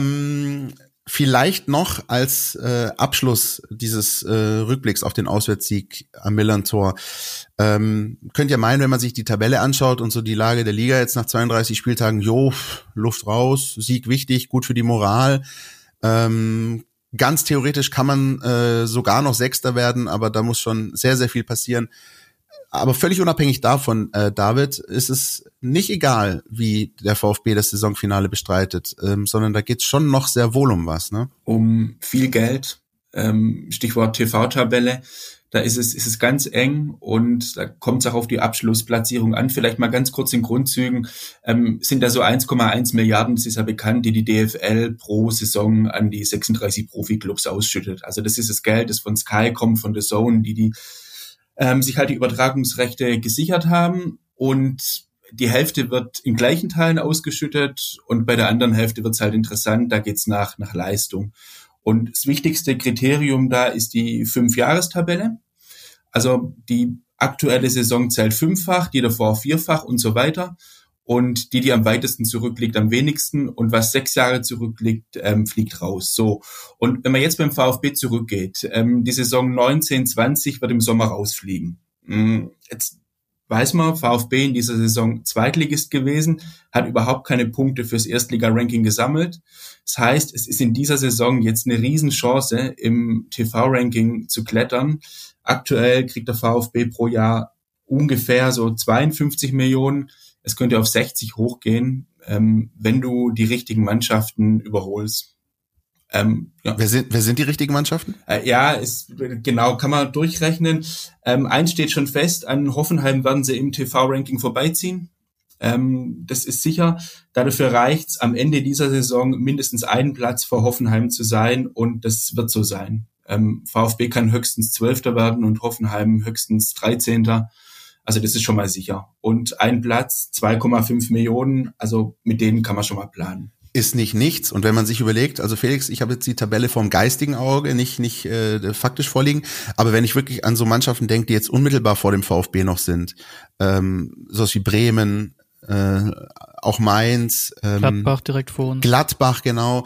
Ähm, vielleicht noch als äh, Abschluss dieses äh, Rückblicks auf den Auswärtssieg am Millerntor. Ähm, könnt ihr meinen, wenn man sich die Tabelle anschaut und so die Lage der Liga jetzt nach zweiunddreißig Spieltagen, jo, Luft raus, Sieg wichtig, gut für die Moral. Ähm, Ganz theoretisch kann man äh, sogar noch Sechster werden, aber da muss schon sehr, sehr viel passieren. aber völlig unabhängig davon, äh, David, ist es nicht egal, wie der VfB das Saisonfinale bestreitet, ähm, sondern da geht's schon noch sehr wohl um was, ne? Um viel Geld, ähm, Stichwort T V-Tabelle. Da ist es, ist es ganz eng und da kommt es auch auf die Abschlussplatzierung an. Vielleicht mal ganz kurz in Grundzügen, ähm, sind da so eins Komma eins Milliarden, das ist ja bekannt, die die D F L pro Saison an die sechsunddreißig Profiklubs ausschüttet. Also das ist das Geld, das von Sky kommt, von The Zone, die die ähm, sich halt die Übertragungsrechte gesichert haben, und die Hälfte wird in gleichen Teilen ausgeschüttet und bei der anderen Hälfte wird es halt interessant, da geht's nach, nach Leistung. Und das wichtigste Kriterium da ist die Fünfjahrestabelle. Also die aktuelle Saison zählt fünffach, die davor vierfach und so weiter. Und die, die am weitesten zurückliegt, am wenigsten. Und was sechs Jahre zurückliegt, ähm, fliegt raus. So. Und wenn man jetzt beim VfB zurückgeht, ähm, die Saison neunzehn zwanzig wird im Sommer rausfliegen. Jetzt weiß man, VfB in dieser Saison Zweitligist gewesen, hat überhaupt keine Punkte fürs Erstliga-Ranking gesammelt. Das heißt, es ist in dieser Saison jetzt eine Riesenchance, im T V-Ranking zu klettern. Aktuell kriegt der VfB pro Jahr ungefähr so zweiundfünfzig Millionen. Es könnte auf sechzig hochgehen, ähm, wenn du die richtigen Mannschaften überholst. Ähm, ja. Wer sind, wer sind die richtigen Mannschaften? Äh, ja, ist, genau, kann man durchrechnen. Ähm, eins steht schon fest, an Hoffenheim werden sie im T V-Ranking vorbeiziehen. Ähm, das ist sicher. Dafür reicht's am Ende dieser Saison mindestens einen Platz vor Hoffenheim zu sein, und das wird so sein. Ähm, VfB kann höchstens Zwölfter werden und Hoffenheim höchstens Dreizehnter. Also das ist schon mal sicher. Und ein Platz, zwei Komma fünf Millionen, also mit denen kann man schon mal planen. Ist nicht nichts. Und wenn man sich überlegt, also Felix, ich habe jetzt die Tabelle vom geistigen Auge, nicht nicht äh, faktisch vorliegen, aber wenn ich wirklich an so Mannschaften denke, die jetzt unmittelbar vor dem VfB noch sind, ähm, sowas wie Bremen, äh, auch Mainz, ähm, Gladbach direkt vor uns. Gladbach, genau.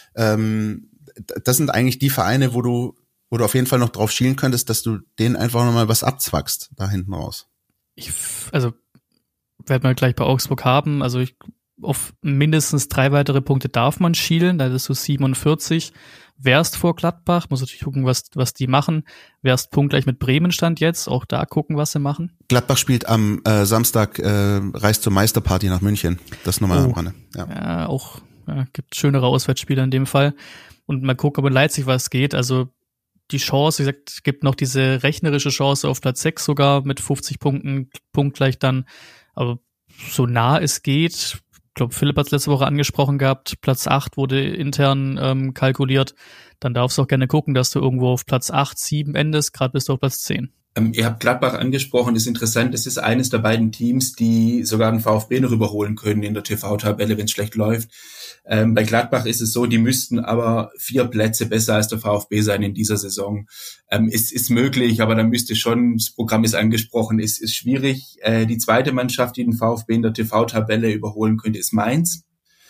Ähm, das sind eigentlich die Vereine, wo du, wo du auf jeden Fall noch drauf schielen könntest, dass du denen einfach nochmal was abzwackst, da hinten raus. Ich, also, werden wir gleich bei Augsburg haben, also ich auf mindestens drei weitere Punkte darf man schielen, da ist so siebenundvierzig. Wärst vor Gladbach, muss natürlich gucken, was was die machen. Wärst punktgleich mit Bremen Stand jetzt, auch da gucken, was sie machen. Gladbach spielt am äh, Samstag, äh, reist zur Meisterparty nach München. Das nochmal am Oh. Rande. Ja. Ja, auch ja, gibt schönere Auswärtsspiele in dem Fall. Und mal gucken, ob in Leipzig was geht. Also die Chance, wie gesagt, es gibt noch diese rechnerische Chance auf Platz sechs sogar mit fünfzig Punkten, punktgleich dann. Aber so nah es geht, ich glaube, Philipp hat es letzte Woche angesprochen gehabt, Platz acht wurde intern ähm, kalkuliert. Dann darfst du auch gerne gucken, dass du irgendwo auf Platz acht, sieben endest, gerade bist du auf Platz zehn. Ähm, ihr habt Gladbach angesprochen, das ist interessant, das ist eines der beiden Teams, die sogar den VfB noch überholen können in der T V-Tabelle, wenn es schlecht läuft. Ähm, bei Gladbach ist es so, die müssten aber vier Plätze besser als der VfB sein in dieser Saison. Ähm, es ist möglich, aber da müsste schon, das Programm ist angesprochen, es ist schwierig. Äh, die zweite Mannschaft, die den VfB in der T V-Tabelle überholen könnte, ist Mainz.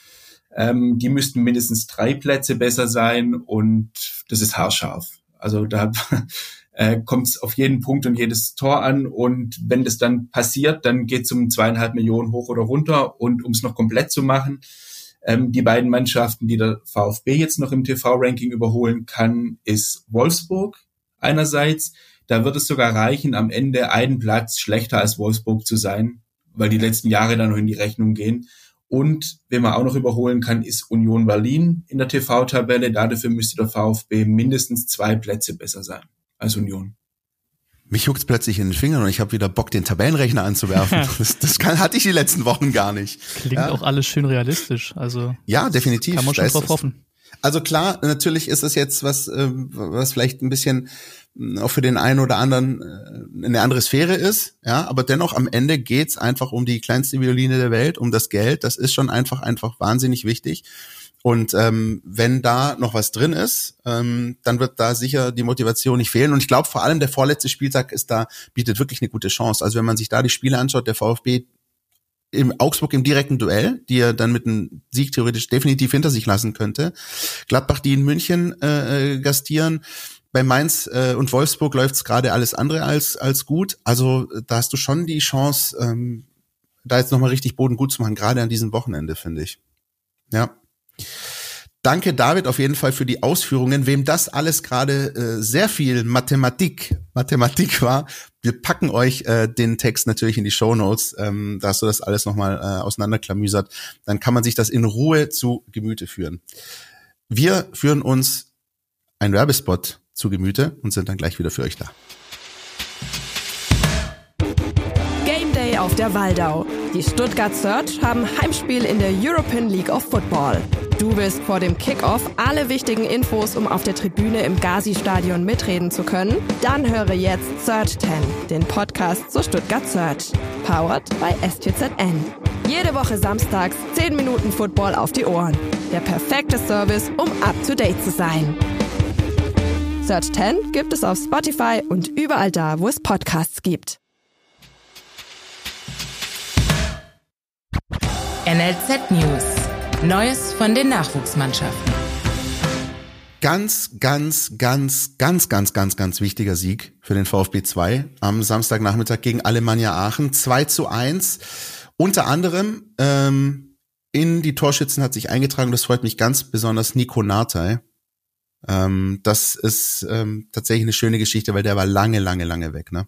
Ähm, die müssten mindestens drei Plätze besser sein, und das ist haarscharf. Also da äh, kommt es auf jeden Punkt und jedes Tor an, und wenn das dann passiert, dann geht es um zweieinhalb Millionen hoch oder runter. Und um es noch komplett zu machen, ähm, die beiden Mannschaften, die der VfB jetzt noch im T V-Ranking überholen kann, ist Wolfsburg einerseits. Da wird es sogar reichen, am Ende einen Platz schlechter als Wolfsburg zu sein, weil die letzten Jahre dann noch in die Rechnung gehen. Und wen man auch noch überholen kann, ist Union Berlin in der T V-Tabelle. Dafür müsste der VfB mindestens zwei Plätze besser sein als Union. Mich juckt's plötzlich in den Fingern und ich habe wieder Bock, den Tabellenrechner anzuwerfen. das das kann, hatte ich die letzten Wochen gar nicht. Klingt ja. auch alles schön realistisch. Also Ja, definitiv. kann man Da schon ist drauf es- hoffen. Also klar, natürlich ist es jetzt was, ähm, was vielleicht ein bisschen äh, auch für den einen oder anderen äh, eine andere Sphäre ist, ja, aber dennoch am Ende geht's einfach um die kleinste Violine der Welt, um das Geld. Das ist schon einfach einfach wahnsinnig wichtig. Und ähm, wenn da noch was drin ist, ähm, dann wird da sicher die Motivation nicht fehlen. Und ich glaube vor allem der vorletzte Spieltag ist da, bietet wirklich eine gute Chance. Also wenn man sich da die Spiele anschaut, der VfB im Augsburg im direkten Duell, die er dann mit einem Sieg theoretisch definitiv hinter sich lassen könnte. Gladbach, die in München äh, gastieren. Bei Mainz äh, und Wolfsburg läuft's gerade alles andere als als gut. Also da hast du schon die Chance, ähm, da jetzt nochmal richtig Boden gut zu machen, gerade an diesem Wochenende, finde ich. Ja. Danke, David, auf jeden Fall für die Ausführungen. Wem das alles gerade äh, sehr viel Mathematik, Mathematik war, wir packen euch äh, den Text natürlich in die Shownotes. Ähm, da hast du das alles nochmal äh, auseinanderklamüsert. Dann kann man sich das in Ruhe zu Gemüte führen. Wir führen uns einen Werbespot zu Gemüte und sind dann gleich wieder für euch da. Game Day auf der Waldau. Die Stuttgart Surge haben Heimspiel in der European League of Football. Du willst vor dem Kickoff alle wichtigen Infos, um auf der Tribüne im Gazi-Stadion mitreden zu können? Dann höre jetzt Surge zehn, den Podcast zur Stuttgart Surge. Powered by S T Z N. Jede Woche samstags zehn Minuten Football auf die Ohren. Der perfekte Service, um up-to-date zu sein. Surge zehn gibt es auf Spotify und überall da, wo es Podcasts gibt. N L Z News. Neues von den Nachwuchsmannschaften. Ganz, ganz, ganz, ganz, ganz, ganz, ganz wichtiger Sieg für den VfB zwei am Samstagnachmittag gegen Alemannia Aachen. zwei zu eins. Unter anderem ähm, in die Torschützen hat sich eingetragen, das freut mich ganz besonders, Nico Nartey. Ähm, das ist ähm, tatsächlich eine schöne Geschichte, weil der war lange, lange, lange weg, ne?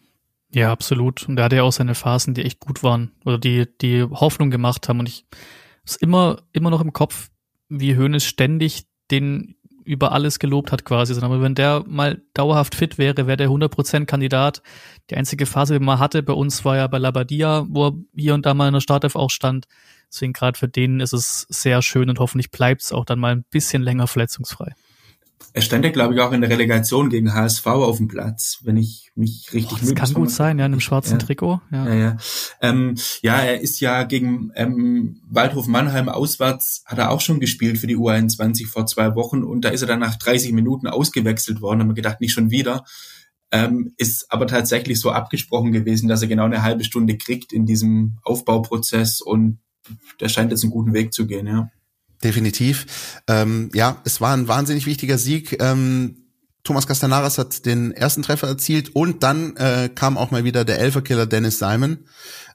Ja, absolut. Und da hatte er auch seine Phasen, die echt gut waren oder die die Hoffnung gemacht haben. Und ich ist immer immer noch im Kopf, wie Hoeneß ständig den über alles gelobt hat quasi. Aber wenn der mal dauerhaft fit wäre, wäre der hundert Prozent Kandidat. Die einzige Phase, die man hatte bei uns, war ja bei Labadia, wo er hier und da mal in der Startelf auch stand. Deswegen gerade für den ist es sehr schön und hoffentlich bleibt es auch dann mal ein bisschen länger verletzungsfrei. Er stand ja, glaube ich, auch in der Relegation gegen H S V auf dem Platz, wenn ich mich richtig... Oh, das kann gut sein, ja, in einem schwarzen ja. Trikot. Ja, ja, ja. Ähm, ja, er ist ja gegen ähm, Waldhof Mannheim auswärts, hat er auch schon gespielt für die U einundzwanzig vor zwei Wochen und da ist er dann nach dreißig Minuten ausgewechselt worden, haben wir gedacht, nicht schon wieder. Ähm, ist aber tatsächlich so abgesprochen gewesen, dass er genau eine halbe Stunde kriegt in diesem Aufbauprozess und der scheint jetzt einen guten Weg zu gehen, ja. Definitiv. Ähm, ja, es war ein wahnsinnig wichtiger Sieg. Ähm, Thomas Castanaras hat den ersten Treffer erzielt und dann äh, kam auch mal wieder der Elferkiller Dennis Simon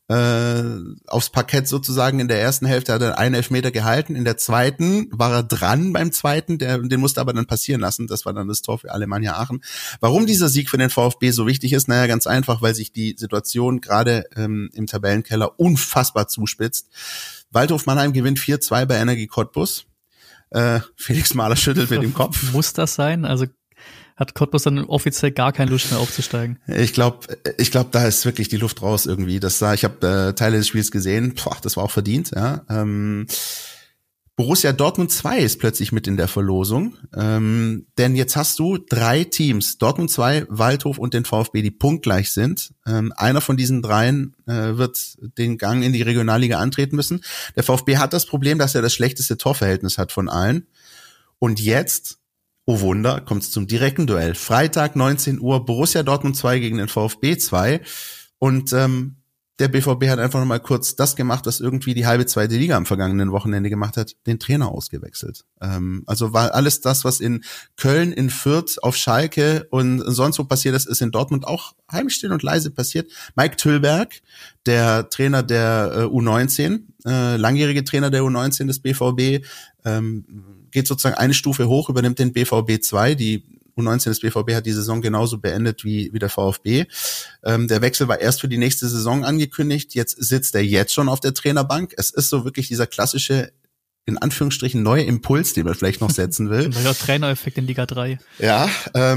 äh, aufs Parkett sozusagen. In der ersten Hälfte hat er einen Elfmeter gehalten, in der zweiten war er dran beim zweiten, der, den musste aber dann passieren lassen. Das war dann das Tor für Alemannia Aachen. Warum dieser Sieg für den VfB so wichtig ist? Naja, ganz einfach, weil sich die Situation gerade ähm, im Tabellenkeller unfassbar zuspitzt. Waldhof Mannheim gewinnt vier zwei bei Energie Cottbus. Äh, Felix Mahler schüttelt mit dem Kopf. Muss das sein? Also hat Cottbus dann offiziell gar keine Lust mehr aufzusteigen? Ich glaube, ich glaube, da ist wirklich die Luft raus irgendwie. Das sah, ich habe äh, Teile des Spiels gesehen. Boah, das war auch verdient. Ja. Ähm, Borussia Dortmund zwei ist plötzlich mit in der Verlosung, ähm, denn jetzt hast du drei Teams, Dortmund zwei, Waldhof und den VfB, die punktgleich sind. Ähm, einer von diesen dreien äh, wird den Gang in die Regionalliga antreten müssen. Der VfB hat das Problem, dass er das schlechteste Torverhältnis hat von allen. Und jetzt, oh Wunder, kommt es zum direkten Duell. Freitag neunzehn Uhr, Borussia Dortmund zwei gegen den VfB zwei. Und ähm, der B V B hat einfach nochmal kurz das gemacht, was irgendwie die halbe zweite Liga am vergangenen Wochenende gemacht hat, den Trainer ausgewechselt. Ähm, also war alles das, was in Köln, in Fürth, auf Schalke und sonst wo passiert ist, ist in Dortmund auch heimstill und leise passiert. Mike Tüllberg, der Trainer der äh, U neunzehn, äh, langjährige Trainer der U neunzehn des B V B, ähm, geht sozusagen eine Stufe hoch, übernimmt den B V B zwei, die U neunzehn des B V B hat die Saison genauso beendet wie, wie der VfB. Ähm, der Wechsel war erst für die nächste Saison angekündigt. Jetzt sitzt er jetzt schon auf der Trainerbank. Es ist so wirklich dieser klassische, in Anführungsstrichen, neue Impuls, den man vielleicht noch setzen will. Der Trainereffekt in Liga drei. Ja,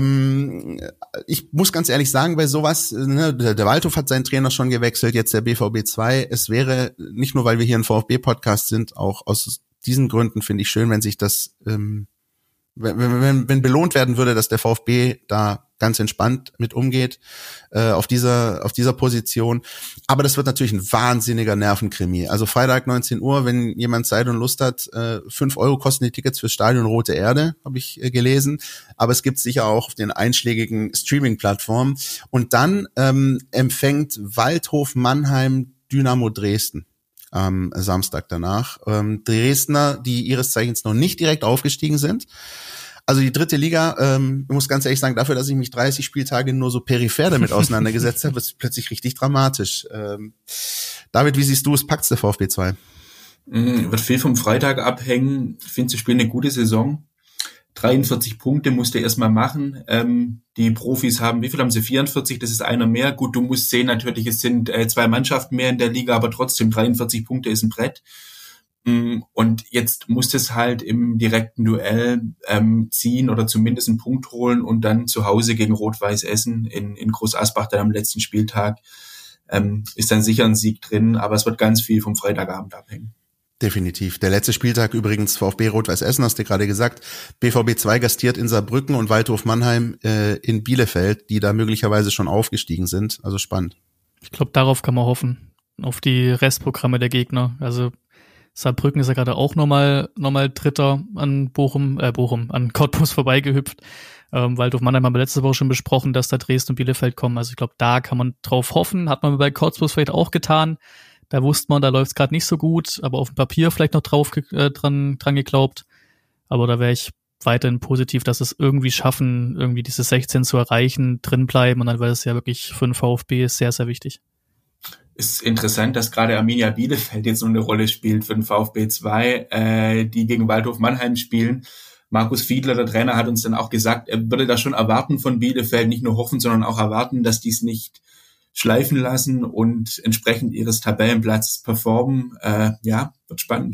ähm, ich muss ganz ehrlich sagen, bei sowas, ne, der, der Waldhof hat seinen Trainer schon gewechselt, jetzt der B V B zwei. Es wäre, nicht nur weil wir hier ein VfB-Podcast sind, auch aus diesen Gründen finde ich schön, wenn sich das ähm, Wenn, wenn, wenn belohnt werden würde, dass der VfB da ganz entspannt mit umgeht, äh, auf dieser auf dieser Position. Aber das wird natürlich ein wahnsinniger Nervenkrimi. Also Freitag neunzehn Uhr, wenn jemand Zeit und Lust hat, äh, fünf Euro kosten die Tickets fürs Stadion Rote Erde, habe ich äh, gelesen. Aber es gibt sicher auch auf den einschlägigen Streaming-Plattformen. Und dann ähm, empfängt Waldhof Mannheim Dynamo Dresden am Samstag danach. Ähm, Dresdner, die ihres Zeichens noch nicht direkt aufgestiegen sind. Also die dritte Liga, ähm, ich muss ganz ehrlich sagen, dafür, dass ich mich dreißig Spieltage nur so peripher damit auseinandergesetzt habe, ist plötzlich richtig dramatisch. Ähm, David, wie siehst du es? Packt's der VfB zwei? Mhm, wird viel vom Freitag abhängen. Ich finde, sie spielen eine gute Saison. dreiundvierzig Punkte musst du erstmal machen. Ähm, die Profis haben, wie viel haben sie? vierundvierzig, das ist einer mehr. Gut, du musst sehen, natürlich, es sind äh, zwei Mannschaften mehr in der Liga, aber trotzdem dreiundvierzig Punkte ist ein Brett. Mm, und jetzt musst du es halt im direkten Duell ähm, ziehen oder zumindest einen Punkt holen und dann zu Hause gegen Rot-Weiß Essen in, in Groß Asbach dann am letzten Spieltag ähm, ist dann sicher ein Sieg drin, aber es wird ganz viel vom Freitagabend abhängen. Definitiv. Der letzte Spieltag übrigens VfB Rot-Weiß Essen, hast du gerade gesagt. B V B zwei gastiert in Saarbrücken und Waldhof Mannheim äh, in Bielefeld, die da möglicherweise schon aufgestiegen sind. Also spannend. Ich glaube, darauf kann man hoffen. Auf die Restprogramme der Gegner. Also Saarbrücken ist ja gerade auch nochmal nochmal Dritter an Bochum, äh Bochum, an Cottbus vorbeigehüpft. Ähm, Waldhof Mannheim haben wir letzte Woche schon besprochen, dass da Dresden und Bielefeld kommen. Also ich glaube, da kann man drauf hoffen. Hat man bei Cottbus vielleicht auch getan. Da wusste man, da läuft es gerade nicht so gut, aber auf dem Papier vielleicht noch drauf äh, dran, dran geglaubt. Aber da wäre ich weiterhin positiv, dass es irgendwie schaffen, irgendwie diese sechzehn zu erreichen, drin bleiben und dann wäre es ja wirklich für den VfB sehr, sehr wichtig. Ist interessant, dass gerade Arminia Bielefeld jetzt noch eine Rolle spielt für den VfB zwei, äh, die gegen Waldhof Mannheim spielen. Markus Fiedler, der Trainer, hat uns dann auch gesagt, er würde da schon erwarten von Bielefeld, nicht nur hoffen, sondern auch erwarten, dass die es nicht schleifen lassen und entsprechend ihres Tabellenplatzes performen. Äh, ja, wird spannend.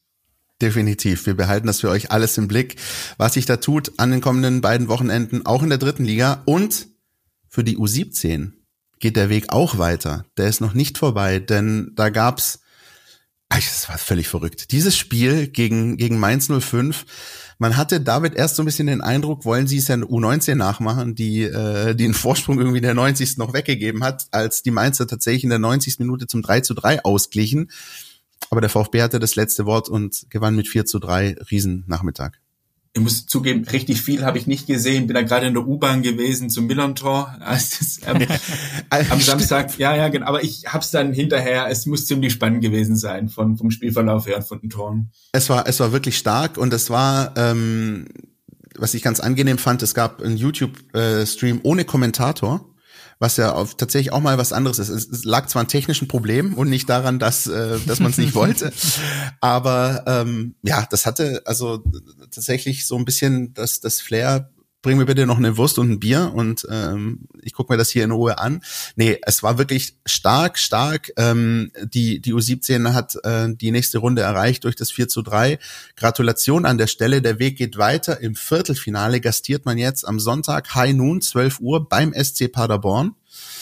Definitiv. Wir behalten das für euch alles im Blick, was sich da tut an den kommenden beiden Wochenenden, auch in der dritten Liga. Und für die U siebzehn geht der Weg auch weiter. Der ist noch nicht vorbei, denn da gab's, das war völlig verrückt, dieses Spiel gegen gegen Mainz null fünf. Man hatte David erst so ein bisschen den Eindruck, wollen sie es ja in U neunzehn nachmachen, die äh, den Vorsprung irgendwie in der neunzigsten noch weggegeben hat, als die Mainzer tatsächlich in der neunzigsten Minute zum drei zu drei ausglichen. Aber der VfB hatte das letzte Wort und gewann mit vier zu drei. Riesennachmittag. Ich muss zugeben, richtig viel habe ich nicht gesehen. Bin da gerade in der U-Bahn gewesen zum Millerntor. Das, ähm, am Samstag, ja, ja, genau. Aber ich hab's dann hinterher, es muss ziemlich spannend gewesen sein von vom Spielverlauf her und von den Toren. Es war, es war wirklich stark und es war, ähm, was ich ganz angenehm fand, es gab einen YouTube-Stream ohne Kommentator, was ja auf, tatsächlich auch mal was anderes ist. Es lag zwar an technischen Problemen und nicht daran, dass äh, dass man es nicht wollte, aber ähm, ja, das hatte also tatsächlich so ein bisschen das das Flair. Bring mir bitte noch eine Wurst und ein Bier und ähm, ich gucke mir das hier in Ruhe an. Nee, es war wirklich stark, stark. Ähm, die die U siebzehn hat äh, die nächste Runde erreicht durch das vier zu drei. Gratulation an der Stelle, der Weg geht weiter. Im Viertelfinale gastiert man jetzt am Sonntag, High Noon, zwölf Uhr beim S C Paderborn.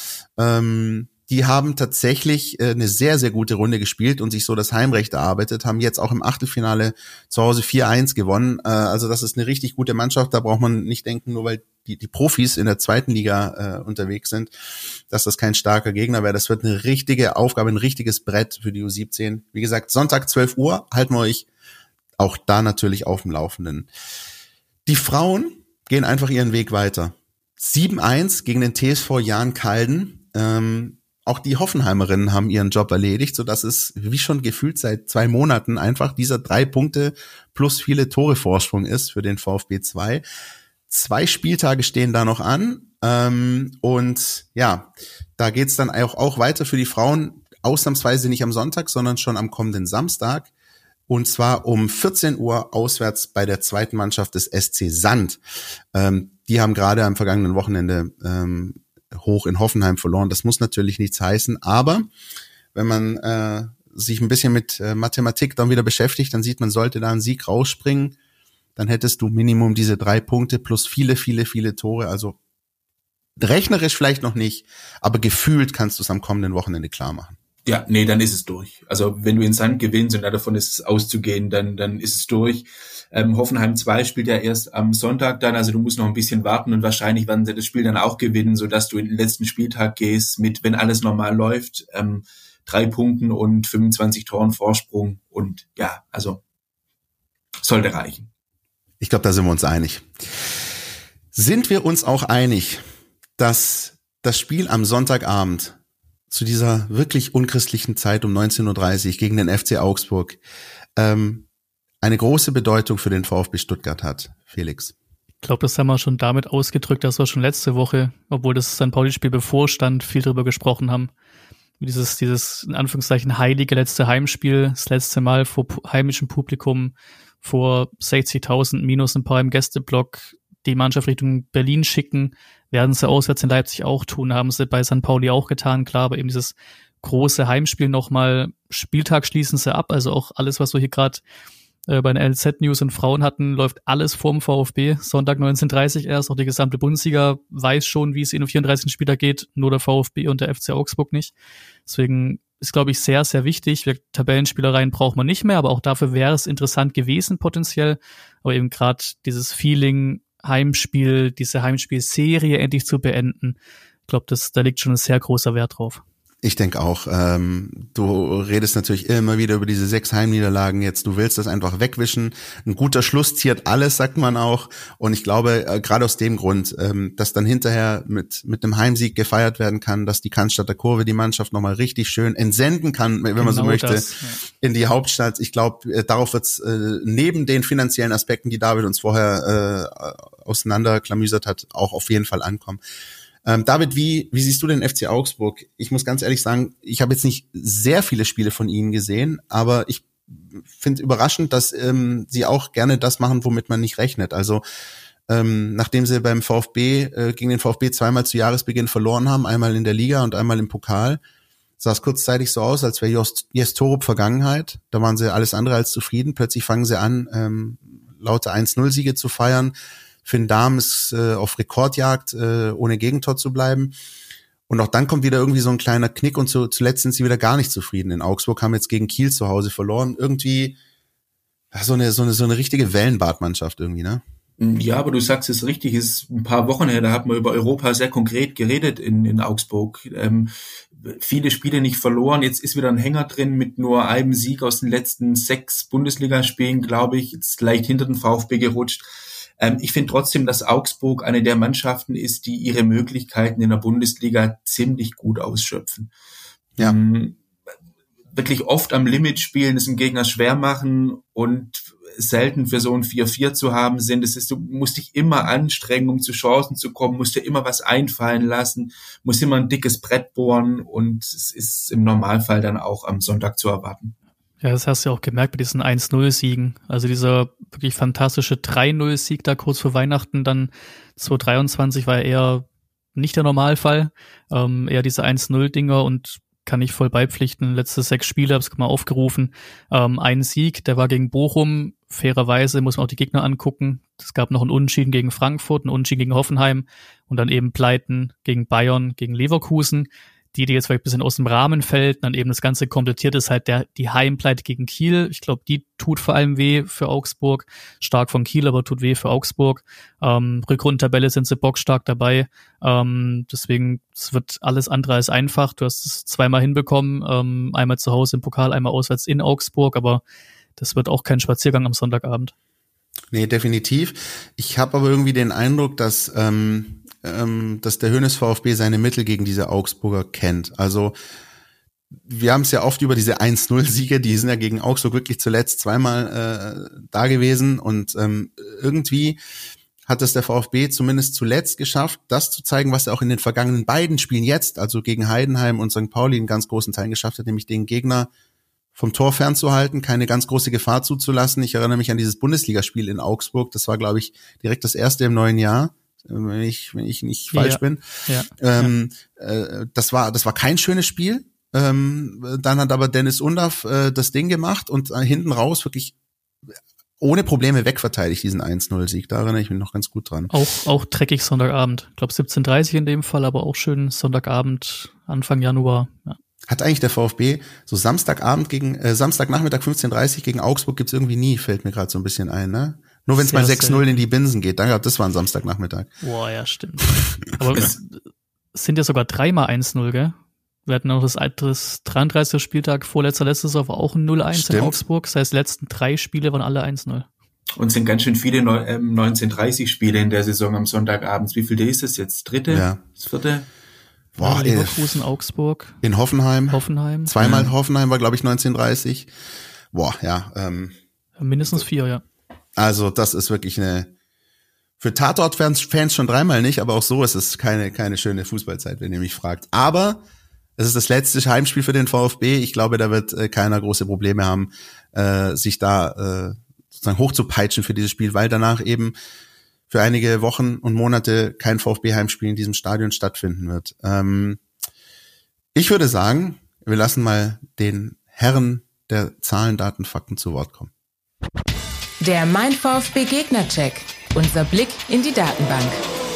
Ähm, die haben tatsächlich äh, eine sehr, sehr gute Runde gespielt und sich so das Heimrecht erarbeitet, haben jetzt auch im Achtelfinale zu Hause vier eins gewonnen. Äh, also das ist eine richtig gute Mannschaft, da braucht man nicht denken, nur weil die, die Profis in der zweiten Liga äh, unterwegs sind, dass das kein starker Gegner wäre. Das wird eine richtige Aufgabe, ein richtiges Brett für die U siebzehn. Wie gesagt, Sonntag zwölf Uhr, halten wir euch auch da natürlich auf dem Laufenden. Die Frauen gehen einfach ihren Weg weiter. sieben eins gegen den T S V Jahn Calden. Ähm, Auch die Hoffenheimerinnen haben ihren Job erledigt, sodass es wie schon gefühlt seit zwei Monaten einfach dieser drei Punkte plus viele Tore Vorsprung ist für den VfB zwei. Zwei Spieltage stehen da noch an ähm, und ja, da geht's dann auch, auch weiter für die Frauen, ausnahmsweise nicht am Sonntag, sondern schon am kommenden Samstag. Und zwar um vierzehn Uhr auswärts bei der zweiten Mannschaft des S C Sand. Ähm, die haben gerade am vergangenen Wochenende ähm, hoch in Hoffenheim verloren. Das muss natürlich nichts heißen, aber wenn man äh, sich ein bisschen mit äh, Mathematik dann wieder beschäftigt, dann sieht man, sollte da ein Sieg rausspringen, dann hättest du Minimum diese drei Punkte plus viele, viele, viele Tore. Also rechnerisch vielleicht noch nicht, aber gefühlt kannst du es am kommenden Wochenende klar machen. Ja, nee, dann ist es durch. Also wenn du in Sand gewinnst und davon ist es auszugehen, dann dann ist es durch. Ähm, Hoffenheim zwei spielt ja erst am Sonntag dann, also du musst noch ein bisschen warten und wahrscheinlich werden sie das Spiel dann auch gewinnen, sodass du in den letzten Spieltag gehst mit, wenn alles normal läuft, ähm, drei Punkten und fünfundzwanzig Toren Vorsprung und ja, also sollte reichen. Ich glaube, da sind wir uns einig. Sind wir uns auch einig, dass das Spiel am Sonntagabend zu dieser wirklich unchristlichen Zeit um neunzehn Uhr dreißig gegen den F C Augsburg ähm, eine große Bedeutung für den VfB Stuttgart hat, Felix? Ich glaube, das haben wir schon damit ausgedrückt, dass wir schon letzte Woche, obwohl das Sankt Pauli-Spiel bevorstand, viel drüber gesprochen haben. dieses, dieses in Anführungszeichen heilige letzte Heimspiel, das letzte Mal vor heimischem Publikum, vor sechzigtausend minus ein paar im Gästeblock, die Mannschaft Richtung Berlin schicken, werden sie auswärts in Leipzig auch tun, haben sie bei Sankt Pauli auch getan, klar, aber eben dieses große Heimspiel nochmal, Spieltag schließen sie ab, also auch alles, was wir hier gerade äh, bei den L Z News und Frauen hatten, läuft alles vorm VfB, Sonntag neunzehn Uhr dreißig erst, auch die gesamte Bundesliga weiß schon, wie es in den vierunddreißigsten Spieltag geht, nur der VfB und der F C Augsburg nicht, deswegen ist, glaube ich, sehr, sehr wichtig. Tabellenspielereien braucht man nicht mehr, aber auch dafür wäre es interessant gewesen potenziell, aber eben gerade dieses Feeling, Heimspiel, diese Heimspielserie endlich zu beenden. Ich glaube, das, da liegt schon ein sehr großer Wert drauf. Ich denke auch, ähm, du redest natürlich immer wieder über diese sechs Heimniederlagen jetzt, du willst das einfach wegwischen. Ein guter Schluss ziert alles, sagt man auch. Und ich glaube, äh, gerade aus dem Grund, ähm, dass dann hinterher mit mit einem Heimsieg gefeiert werden kann, dass die Cannstatter Kurve die Mannschaft nochmal richtig schön entsenden kann, wenn genau man so möchte, das, ja. in die Hauptstadt. Ich glaube, äh, darauf wird es äh, neben den finanziellen Aspekten, die David uns vorher äh, auseinanderklamüsert hat, auch auf jeden Fall ankommen. Ähm, David, wie wie siehst du den F C Augsburg? Ich muss ganz ehrlich sagen, ich habe jetzt nicht sehr viele Spiele von ihnen gesehen, aber ich finde überraschend, dass ähm, sie auch gerne das machen, womit man nicht rechnet. Also ähm, nachdem sie beim VfB äh, gegen den VfB zweimal zu Jahresbeginn verloren haben, einmal in der Liga und einmal im Pokal, sah es kurzzeitig so aus, als wäre Jes Torup Vergangenheit. Da waren sie alles andere als zufrieden. Plötzlich fangen sie an, ähm, lauter eins null Siege zu feiern. Finn Dahm ist äh, auf Rekordjagd, äh, ohne Gegentor zu bleiben. Und auch dann kommt wieder irgendwie so ein kleiner Knick und zu, zuletzt sind sie wieder gar nicht zufrieden. In Augsburg haben jetzt gegen Kiel zu Hause verloren. Irgendwie so eine so eine so eine richtige Wellenbadmannschaft irgendwie, ne? Ja, aber du sagst es richtig, es ist ein paar Wochen her, da hat man über Europa sehr konkret geredet in, in Augsburg. Ähm, viele Spiele nicht verloren, jetzt ist wieder ein Hänger drin mit nur einem Sieg aus den letzten sechs Bundesligaspielen, glaube ich, jetzt leicht hinter den VfB gerutscht. Ähm, ich finde trotzdem, dass Augsburg eine der Mannschaften ist, die ihre Möglichkeiten in der Bundesliga ziemlich gut ausschöpfen. Ja. Ähm, wirklich oft am Limit spielen, es dem Gegner schwer machen und selten für so ein vier vier zu haben sind. Es ist, du musst dich immer anstrengen, um zu Chancen zu kommen, musst dir immer was einfallen lassen, musst immer ein dickes Brett bohren und es ist im Normalfall dann auch am Sonntag zu erwarten. Ja, das hast du ja auch gemerkt bei diesen eins null Siegen. Also dieser wirklich fantastische drei null Sieg da kurz vor Weihnachten, dann zwanzig dreiundzwanzig war eher nicht der Normalfall, ähm, eher diese eins null Dinger und kann ich voll beipflichten. Letzte sechs Spiele, hab's mal aufgerufen. Ähm, ein Sieg, der war gegen Bochum. Fairerweise muss man auch die Gegner angucken. Es gab noch einen Unentschieden gegen Frankfurt, einen Unentschieden gegen Hoffenheim und dann eben Pleiten gegen Bayern, gegen Leverkusen. Die, die jetzt vielleicht ein bisschen aus dem Rahmen fällt, dann eben das Ganze komplettiert ist halt der die Heimpleite gegen Kiel. Ich glaube, die tut vor allem weh für Augsburg. Stark von Kiel, aber tut weh für Augsburg. Ähm, Rückrundentabelle sind sie bockstark dabei. Ähm, deswegen, es wird alles andere als einfach. Du hast es zweimal hinbekommen. Ähm, einmal zu Hause im Pokal, einmal auswärts in Augsburg. Aber das wird auch kein Spaziergang am Sonntagabend. Nee, definitiv. Ich habe aber irgendwie den Eindruck, dass ähm dass der Hoeneß VfB seine Mittel gegen diese Augsburger kennt. Also wir haben es ja oft über diese eins null Siege, die sind ja gegen Augsburg wirklich zuletzt zweimal äh, da gewesen und ähm, irgendwie hat es der VfB zumindest zuletzt geschafft, das zu zeigen, was er auch in den vergangenen beiden Spielen jetzt, also gegen Heidenheim und Sankt Pauli in ganz großen Teilen geschafft hat, nämlich den Gegner vom Tor fernzuhalten, keine ganz große Gefahr zuzulassen. Ich erinnere mich an dieses Bundesligaspiel in Augsburg, das war, glaube ich, direkt das erste im neuen Jahr, wenn ich, wenn ich nicht falsch ja, bin. Ja, ähm, ja. Äh, das war, das war kein schönes Spiel. Ähm, dann hat aber Dennis Undaff äh, das Ding gemacht und äh, hinten raus wirklich ohne Probleme wegverteidigt, diesen eins null Sieg. Da erinnere ich mich noch ganz gut dran. Auch, auch dreckig Sonntagabend. Ich glaube siebzehn Uhr dreißig in dem Fall, aber auch schön Sonntagabend, Anfang Januar. Ja. Hat eigentlich der VfB so Samstagabend gegen, äh, Samstagnachmittag fünfzehn Uhr dreißig gegen Augsburg gibt's irgendwie nie, fällt mir gerade so ein bisschen ein, ne? Nur wenn es mal sechs null in die Binsen geht, dann, das war ein Samstagnachmittag. Boah, ja, stimmt. Aber es sind ja sogar dreimal eins null, gell? Wir hatten auch das, das dreiunddreißigste Spieltag, vorletzter, letzte Saison war auch ein null eins in Augsburg. Das heißt, die letzten drei Spiele waren alle eins null. Und sind ganz schön viele neunzehn dreißig Spiele in der Saison am Sonntagabend. Wie viel ist das jetzt? Dritte? Ja. Das vierte? Boah, Leverkusen, Augsburg. In Hoffenheim. Hoffenheim. Zweimal ja. Hoffenheim war, glaube ich, neunzehn dreißig. Boah, ja. Ähm, Mindestens vier, ja. Also das ist wirklich eine, für Tatort-Fans Fans schon dreimal nicht, aber auch so ist es keine keine schöne Fußballzeit, wenn ihr mich fragt. Aber Es ist das letzte Heimspiel für den VfB. Ich glaube, da wird äh, keiner große Probleme haben, äh, sich da äh, sozusagen hochzupeitschen für dieses Spiel, weil danach eben für einige Wochen und Monate kein VfB-Heimspiel in diesem Stadion stattfinden wird. Ähm, ich würde sagen, wir lassen mal den Herren der Zahlen, Daten, Fakten zu Wort kommen. Der Mein VfB Gegnercheck. Unser Blick in die Datenbank.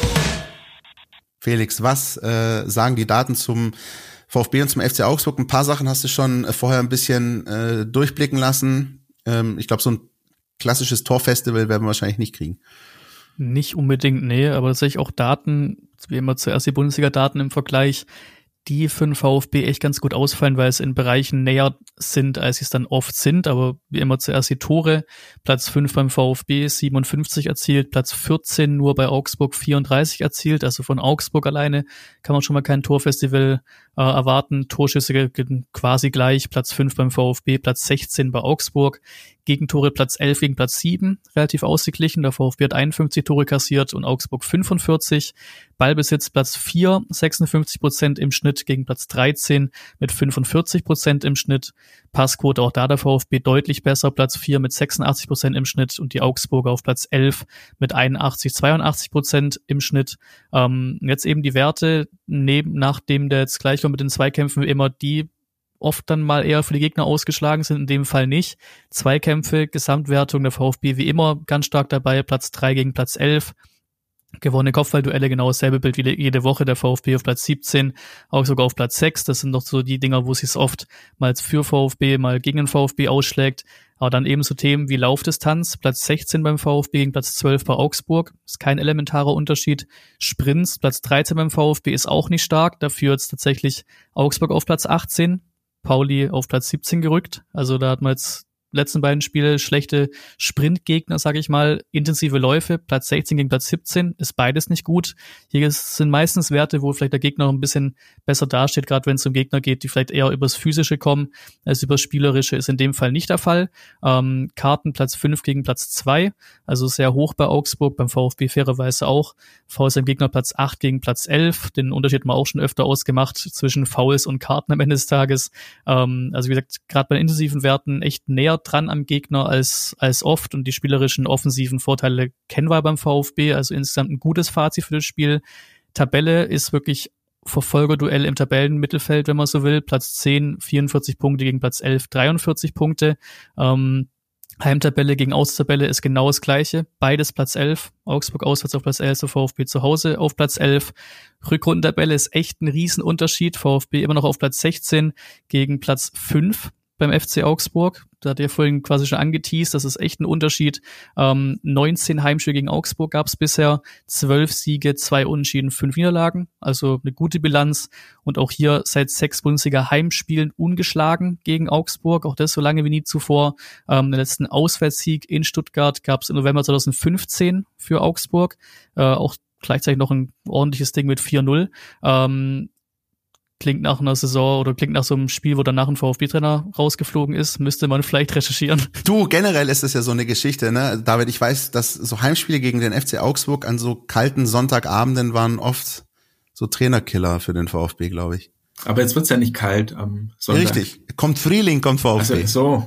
Felix, was äh, sagen die Daten zum VfB und zum F C Augsburg? Ein paar Sachen hast du schon äh, vorher ein bisschen äh, durchblicken lassen. Ähm, ich glaube, so ein klassisches Torfestival werden wir wahrscheinlich nicht kriegen. Nicht unbedingt, nee, aber tatsächlich auch Daten, wie immer zuerst die Bundesliga-Daten im Vergleich, die für den VfB echt ganz gut ausfallen, weil es in Bereichen näher sind, als sie es dann oft sind. Aber wie immer zuerst die Tore. Platz fünf beim VfB, siebenundfünfzig erzielt. Platz vierzehn nur bei Augsburg, vierunddreißig erzielt. Also von Augsburg alleine kann man schon mal kein Torfestival äh, erwarten. Torschüsse quasi gleich. Platz fünf beim VfB, Platz sechzehn bei Augsburg. Gegentore Platz elf gegen Platz sieben, relativ ausgeglichen. Der VfB hat einundfünfzig Tore kassiert und Augsburg fünfundvierzig. Ballbesitz Platz vier, sechsundfünfzig Prozent im Schnitt gegen Platz dreizehn mit fünfundvierzig Prozent im Schnitt. Passquote auch da der VfB deutlich besser, Platz vier mit sechsundachtzig Prozent im Schnitt und die Augsburger auf Platz elf mit einundachtzig, zweiundachtzig Prozent im Schnitt. Ähm, jetzt eben die Werte, neben, nachdem der jetzt gleich noch mit den Zweikämpfen wie immer die oft dann mal eher für die Gegner ausgeschlagen sind, in dem Fall nicht. Zweikämpfe, Gesamtwertung, der VfB wie immer ganz stark dabei, Platz drei gegen Platz elf. Gewonnene Kopfballduelle, genau dasselbe Bild wie jede Woche, der VfB auf Platz siebzehn, auch sogar auf Platz sechs. Das sind doch so die Dinger, wo es sich oft mal für VfB, mal gegen den VfB ausschlägt. Aber dann eben so Themen wie Laufdistanz, Platz sechzehn beim VfB gegen Platz zwölf bei Augsburg, ist kein elementarer Unterschied. Sprints, Platz dreizehn beim VfB ist auch nicht stark, dafür jetzt tatsächlich Augsburg auf Platz achtzehn. Pauli auf Platz siebzehn gerückt. Also da hat man jetzt letzten beiden Spiele schlechte Sprintgegner, sage ich mal, intensive Läufe. Platz sechzehn gegen Platz siebzehn ist beides nicht gut. Hier sind meistens Werte, wo vielleicht der Gegner noch ein bisschen besser dasteht, gerade wenn es um Gegner geht, die vielleicht eher übers Physische kommen als übers Spielerische, ist in dem Fall nicht der Fall. Ähm, Karten Platz fünf gegen Platz zwei, also sehr hoch bei Augsburg, beim VfB fairerweise auch. Fouls im Gegner Platz acht gegen Platz elf. Den Unterschied haben wir auch schon öfter ausgemacht zwischen Fouls und Karten am Ende des Tages. Ähm, also wie gesagt, gerade bei intensiven Werten echt näher dran am Gegner als als oft und die spielerischen offensiven Vorteile kennen wir beim VfB, also insgesamt ein gutes Fazit für das Spiel. Tabelle ist wirklich Verfolgerduell im Tabellenmittelfeld, wenn man so will. Platz zehn, vierundvierzig Punkte gegen Platz elf, dreiundvierzig Punkte. Ähm, Heimtabelle gegen Austabelle ist genau das Gleiche. Beides Platz elf. Augsburg auswärts auf Platz elf, der VfB zu Hause auf Platz elf. Rückrundentabelle ist echt ein Riesenunterschied. VfB immer noch auf Platz sechzehn gegen Platz fünf beim F C Augsburg. Da hat ihr vorhin quasi schon angeteased, das ist echt ein Unterschied. Ähm, neunzehn Heimspiele gegen Augsburg gab es bisher, zwölf Siege, zwei Unentschieden, fünf Niederlagen, also eine gute Bilanz. Und auch hier seit sechs Bundesliga-Heimspielen ungeschlagen gegen Augsburg, auch das so lange wie nie zuvor. Ähm, den letzten Auswärtssieg in Stuttgart gab es im November zweitausendfünfzehn für Augsburg, äh, auch gleichzeitig noch ein ordentliches Ding mit vier null. Ähm, Klingt nach einer Saison oder klingt nach so einem Spiel, wo danach ein VfB-Trainer rausgeflogen ist. Müsste man vielleicht recherchieren. Du, generell ist es ja so eine Geschichte, ne? David, ich weiß, dass so Heimspiele gegen den F C Augsburg an so kalten Sonntagabenden waren oft so Trainerkiller für den VfB, glaube ich. Aber jetzt wird's ja nicht kalt am Sonntag. Richtig. Kommt Frühling, kommt VfB. Also so.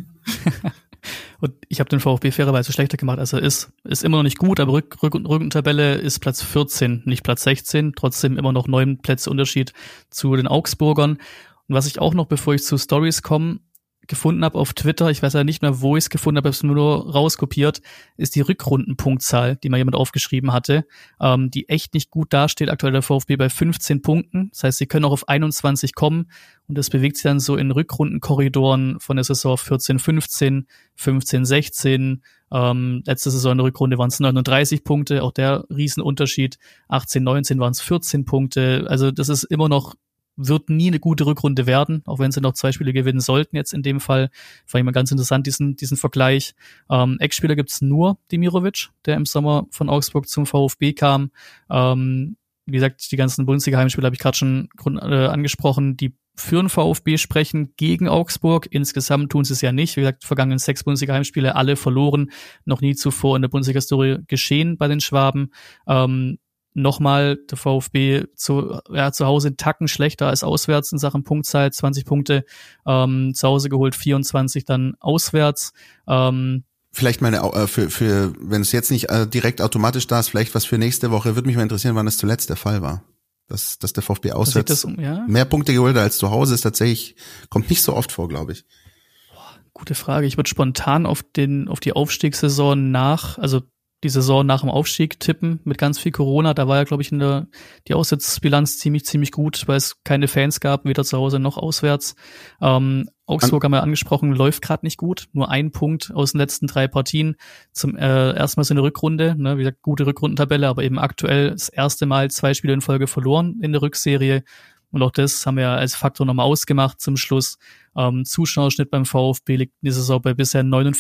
Und ich habe den VfB fairerweise schlechter gemacht, als er ist. Ist immer noch nicht gut, aber Rück, Rück, Rückentabelle ist Platz vierzehn, nicht Platz sechzehn. Trotzdem immer noch neun Plätze Unterschied zu den Augsburgern. Und was ich auch noch, bevor ich zu Stories komme, gefunden habe auf Twitter, ich weiß ja nicht mehr, wo ich es gefunden habe, ich habe es nur rauskopiert, ist die Rückrundenpunktzahl, die mal jemand aufgeschrieben hatte, ähm, die echt nicht gut dasteht. Aktuell der VfB bei fünfzehn Punkten. Das heißt, sie können auch auf einundzwanzig kommen und das bewegt sich dann so in Rückrundenkorridoren von der Saison vierzehn fünfzehn, fünfzehn sechzehn. Ähm, letzte Saison in der Rückrunde waren es neununddreißig Punkte, auch der Riesenunterschied. achtzehn neunzehn waren es vierzehn Punkte. Also das ist immer noch, wird nie eine gute Rückrunde werden, auch wenn sie noch zwei Spiele gewinnen sollten jetzt in dem Fall. Fand ich mal ganz interessant, diesen diesen Vergleich. Ähm, Ex-Spieler gibt's nur Demirovic, der im Sommer von Augsburg zum VfB kam. Ähm, wie gesagt, die ganzen Bundesliga-Heimspiele habe ich gerade schon äh, angesprochen, die für den VfB sprechen gegen Augsburg. Insgesamt tun sie es ja nicht. Wie gesagt, vergangenen sechs Bundesliga-Heimspiele alle verloren. Noch nie zuvor in der Bundesliga-Historie geschehen bei den Schwaben. Ähm, nochmal der VfB zu, ja, zu Hause einen Tacken schlechter als auswärts in Sachen Punktzahl, zwanzig Punkte ähm, zu Hause geholt, vierundzwanzig dann auswärts. Ähm, Vielleicht meine, äh, für, für, wenn es jetzt nicht äh, direkt automatisch da ist, vielleicht was für nächste Woche, würde mich mal interessieren, wann das zuletzt der Fall war. Dass, dass der VfB auswärts das um, ja? mehr Punkte geholt hat als zu Hause, ist tatsächlich, kommt nicht so oft vor, glaube ich. Gute Frage. Ich würde spontan auf den, auf die Aufstiegssaison nach, also die Saison nach dem Aufstieg tippen, mit ganz viel Corona. Da war ja, glaube ich, in der, die Auswärtsbilanz ziemlich, ziemlich gut, weil es keine Fans gab, weder zu Hause noch auswärts. Ähm, Augsburg An- haben wir angesprochen, läuft gerade nicht gut. Nur ein Punkt aus den letzten drei Partien. Zum, äh, erstmals in der Rückrunde, ne, wie gesagt, gute Rückrundentabelle, aber eben aktuell das erste Mal zwei Spiele in Folge verloren in der Rückserie. Und auch das haben wir als Faktor nochmal ausgemacht zum Schluss. Ähm, Zuschauerschnitt beim VfB liegt in dieser Saison bei bisher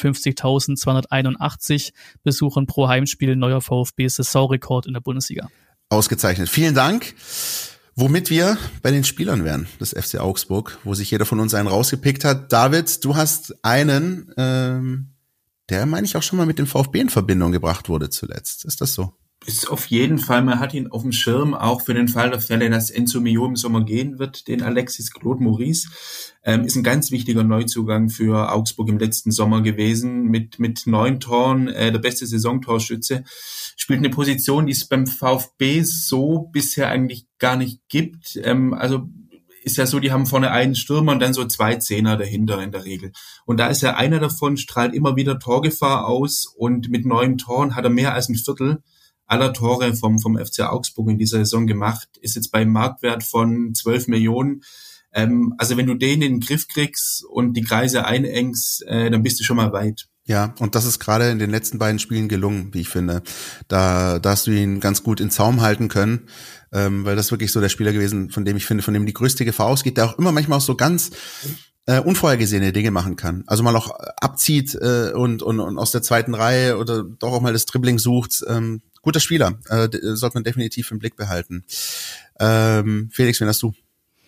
neunundfünfzigtausendzweihunderteinundachtzig Besuchern pro Heimspiel, neuer VfB-Saisonrekord in der Bundesliga. Ausgezeichnet. Vielen Dank. Womit wir bei den Spielern wären des F C Augsburg, wo sich jeder von uns einen rausgepickt hat. David, du hast einen, ähm, der, meine ich, auch schon mal mit dem VfB in Verbindung gebracht wurde zuletzt. Ist das so? Ist auf jeden Fall, man hat ihn auf dem Schirm, auch für den Fall der Fälle, dass Enzo Mio im Sommer gehen wird, den Alexis Claude Maurice. Ähm, ist ein ganz wichtiger Neuzugang für Augsburg im letzten Sommer gewesen, mit mit neun Toren, äh, der beste Saisontorschütze. Spielt eine Position, die es beim VfB so bisher eigentlich gar nicht gibt. Ähm, also ist ja so, die haben vorne einen Stürmer und dann so zwei Zehner dahinter in der Regel. Und da ist ja einer davon, strahlt immer wieder Torgefahr aus und mit neun Toren hat er mehr als ein Viertel aller Tore vom vom F C Augsburg in dieser Saison gemacht, ist jetzt beim Marktwert von zwölf Millionen. Ähm, also wenn du den in den Griff kriegst und die Kreise einengst, äh, dann bist du schon mal weit. Ja, und das ist gerade in den letzten beiden Spielen gelungen, wie ich finde. Da, da hast du ihn ganz gut in Zaum halten können, ähm, weil das wirklich so der Spieler gewesen, von dem ich finde, von dem die größte Gefahr ausgeht, der auch immer manchmal auch so ganz äh, unvorhergesehene Dinge machen kann. Also mal auch abzieht äh, und, und, und aus der zweiten Reihe oder doch auch mal das Dribbling sucht. Ähm, guter Spieler, äh, sollte man definitiv im Blick behalten. Ähm, Felix, wen hast du?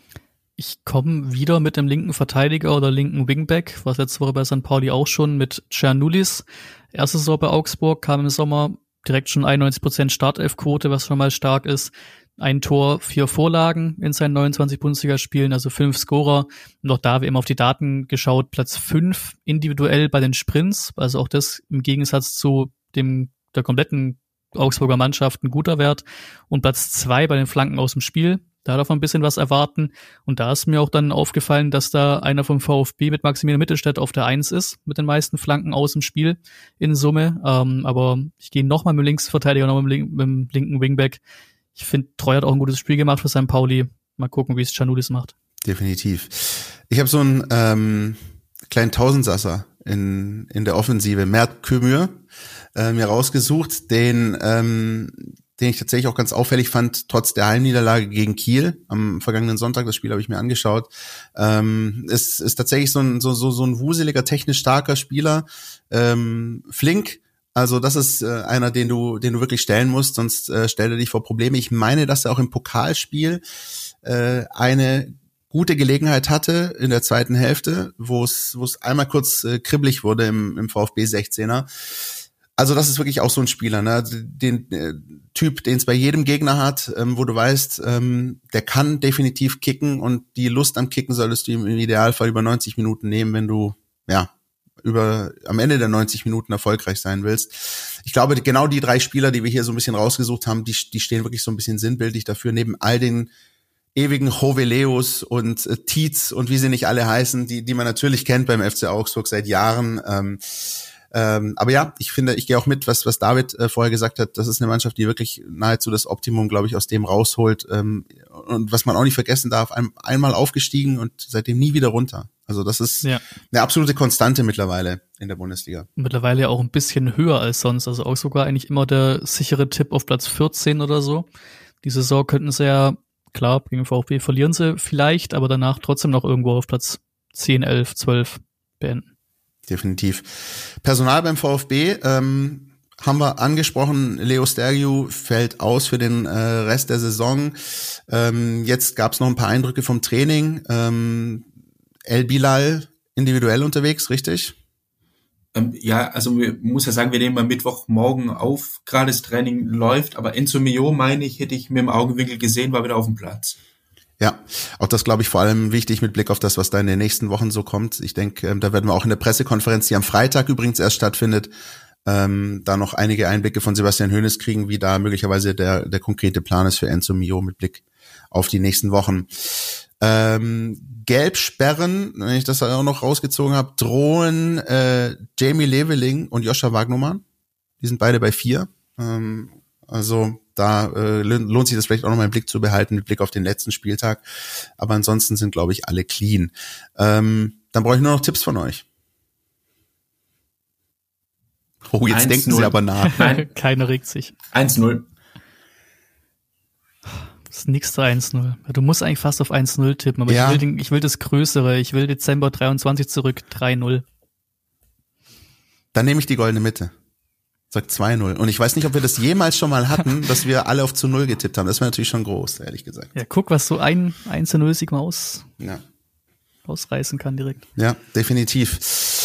Ich komme wieder mit dem linken Verteidiger oder linken Wingback, was letzte Woche bei Sankt Pauli auch schon, mit Giannoulis. Erste Saison bei Augsburg, kam im Sommer direkt schon einundneunzig Prozent Startelfquote, was schon mal stark ist. Ein Tor, vier Vorlagen in seinen neunundzwanzig Bundesligaspielen, also fünf Scorer. Und auch da haben wir eben auf die Daten geschaut, Platz fünf individuell bei den Sprints, also auch das im Gegensatz zu dem der kompletten Augsburger Mannschaft ein guter Wert. Und Platz zwei bei den Flanken aus dem Spiel. Da darf man ein bisschen was erwarten. Und da ist mir auch dann aufgefallen, dass da einer vom VfB mit Maximilian Mittelstädt auf der Eins ist, mit den meisten Flanken aus dem Spiel in Summe. Ähm, aber ich gehe nochmal mit dem Linksverteidiger, noch mit dem, Link- mit dem linken Wingback. Ich finde, Treu hat auch ein gutes Spiel gemacht für Sankt Pauli. Mal gucken, wie es Giannoulis macht. Definitiv. Ich habe so einen ähm, kleinen Tausendsasser in in der Offensive, Mert Kömür, äh, mir rausgesucht, den ähm, den ich tatsächlich auch ganz auffällig fand, trotz der Heimniederlage gegen Kiel am vergangenen Sonntag. Das Spiel habe ich mir angeschaut. Ähm, es ist tatsächlich so ein so so so ein wuseliger, technisch starker Spieler, ähm, flink. Also das ist äh, einer, den du den du wirklich stellen musst, sonst äh, stellt er dich vor Probleme. Ich meine, dass er auch im Pokalspiel äh, eine gute Gelegenheit hatte in der zweiten Hälfte, wo es wo es einmal kurz äh, kribbelig wurde im im VfB sechzehner. Also das ist wirklich auch so ein Spieler, ne? Den äh, Typ, den es bei jedem Gegner hat, ähm, wo du weißt, ähm, der kann definitiv kicken und die Lust am Kicken solltest du ihm im Idealfall über neunzig Minuten nehmen, wenn du ja über am Ende der neunzig Minuten erfolgreich sein willst. Ich glaube, genau die drei Spieler, die wir hier so ein bisschen rausgesucht haben, die die stehen wirklich so ein bisschen sinnbildlich dafür, neben all den ewigen Hoveleus und äh, Tietz und wie sie nicht alle heißen, die die man natürlich kennt beim F C Augsburg seit Jahren. Ähm, Ähm, aber ja, ich finde, ich gehe auch mit, was was David äh, vorher gesagt hat. Das ist eine Mannschaft, die wirklich nahezu das Optimum, glaube ich, aus dem rausholt. Ähm, und was man auch nicht vergessen darf, ein, einmal aufgestiegen und seitdem nie wieder runter. Also das ist ja eine absolute Konstante mittlerweile in der Bundesliga. Mittlerweile ja auch ein bisschen höher als sonst. Also Augsburg war eigentlich immer der sichere Tipp auf Platz vierzehn oder so. Die Saison könnten sie ja, klar, gegen VfB verlieren sie vielleicht, aber danach trotzdem noch irgendwo auf Platz zehn, elf, zwölf beenden. Definitiv. Personal beim VfB ähm, haben wir angesprochen. Leo Stergiou fällt aus für den äh, Rest der Saison. Ähm, jetzt gab es noch ein paar Eindrücke vom Training. Ähm, El Bilal individuell unterwegs, richtig? Ähm, ja, also man muss ja sagen, wir nehmen am Mittwochmorgen auf, gerade das Training läuft, aber Enzo Mio, meine ich, hätte ich mir im Augenwinkel gesehen, war wieder auf dem Platz. Ja, auch das glaube ich vor allem wichtig mit Blick auf das, was da in den nächsten Wochen so kommt. Ich denke, da werden wir auch in der Pressekonferenz, die am Freitag übrigens erst stattfindet, ähm, da noch einige Einblicke von Sebastian Hoeneß kriegen, wie da möglicherweise der der konkrete Plan ist für Enzo Mio mit Blick auf die nächsten Wochen. Ähm, Gelbsperren, wenn ich das auch noch rausgezogen habe, drohen äh, Jamie Leveling und Joscha Wagnumann. Die sind beide bei vier. Ähm, also da äh, lohnt sich das vielleicht auch noch mal im Blick zu behalten, mit Blick auf den letzten Spieltag. Aber ansonsten sind, glaube ich, alle clean. Ähm, dann brauche ich nur noch Tipps von euch. Oh, jetzt eins denken null. Sie aber nach. Nein. Keiner regt sich. eins null. Das nächste eins null. Du musst eigentlich fast auf eins null tippen, aber ja. ich, will den, ich will das Größere. Ich will Dezember dreiundzwanzig zurück, drei null. Dann nehme ich die goldene Mitte. Sag zwei null. Und ich weiß nicht, ob wir das jemals schon mal hatten, dass wir alle auf zu null getippt haben. Das wäre natürlich schon groß, ehrlich gesagt. Ja, guck, was so ein eins zu null Sieg mal aus, ja. ausreißen kann direkt. Ja, definitiv.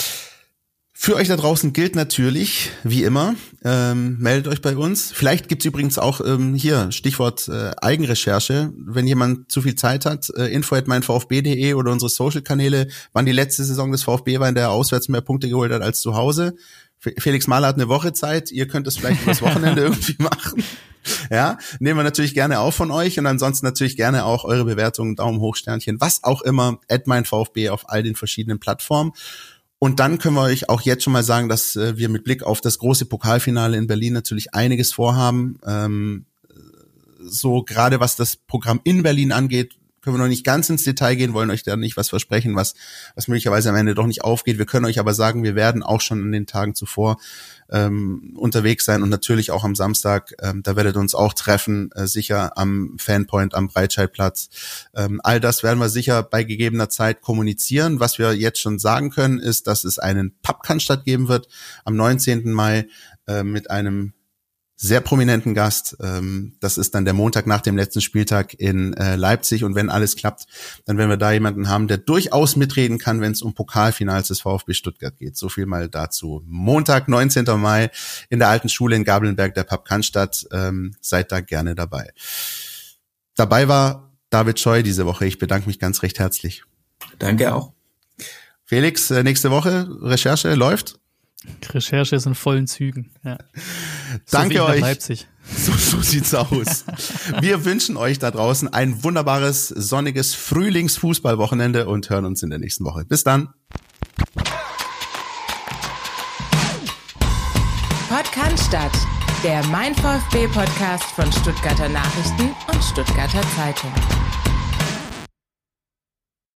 Für euch da draußen gilt natürlich, wie immer, ähm, meldet euch bei uns. Vielleicht gibt's übrigens auch ähm, hier Stichwort äh, Eigenrecherche, wenn jemand zu viel Zeit hat, äh, info at mein VfB punkt de oder unsere Social-Kanäle, wann die letzte Saison des VfB war, in der er auswärts mehr Punkte geholt hat als zu Hause. Felix Mahler hat eine Woche Zeit, ihr könnt es vielleicht übers Wochenende irgendwie machen. Ja, nehmen wir natürlich gerne auf von euch und ansonsten natürlich gerne auch eure Bewertungen, Daumen hoch, Sternchen, was auch immer, at mein VfB auf all den verschiedenen Plattformen. Und dann können wir euch auch jetzt schon mal sagen, dass äh, wir mit Blick auf das große Pokalfinale in Berlin natürlich einiges vorhaben. Ähm, so gerade was das Programm in Berlin angeht, können wir noch nicht ganz ins Detail gehen, wollen euch da nicht was versprechen, was was möglicherweise am Ende doch nicht aufgeht. Wir können euch aber sagen, wir werden auch schon in den Tagen zuvor ähm, unterwegs sein und natürlich auch am Samstag. Ähm, da werdet ihr uns auch treffen, äh, sicher am Fanpoint, am Breitscheidplatz. Ähm, all das werden wir sicher bei gegebener Zeit kommunizieren. Was wir jetzt schon sagen können, ist, dass es einen Pappcannstatt geben wird am neunzehnten Mai äh, mit einem sehr prominenten Gast. Das ist dann der Montag nach dem letzten Spieltag in Leipzig. Und wenn alles klappt, dann werden wir da jemanden haben, der durchaus mitreden kann, wenn es um Pokalfinals des VfB Stuttgart geht. So viel mal dazu. Montag, neunzehnten Mai in der alten Schule in Gabelnberg, der Pub Cannstatt. Seid da gerne dabei. Dabei war David Scheu diese Woche. Ich bedanke mich ganz recht herzlich. Danke auch. Felix, nächste Woche Recherche läuft? Recherche ist in vollen Zügen. Ja. So Danke euch. Leipzig. So, so sieht's aus. Wir wünschen euch da draußen ein wunderbares, sonniges Frühlingsfußballwochenende und hören uns in der nächsten Woche. Bis dann. Podcast, der Mein VfB Podcast von Stuttgarter Nachrichten und Stuttgarter Zeitung.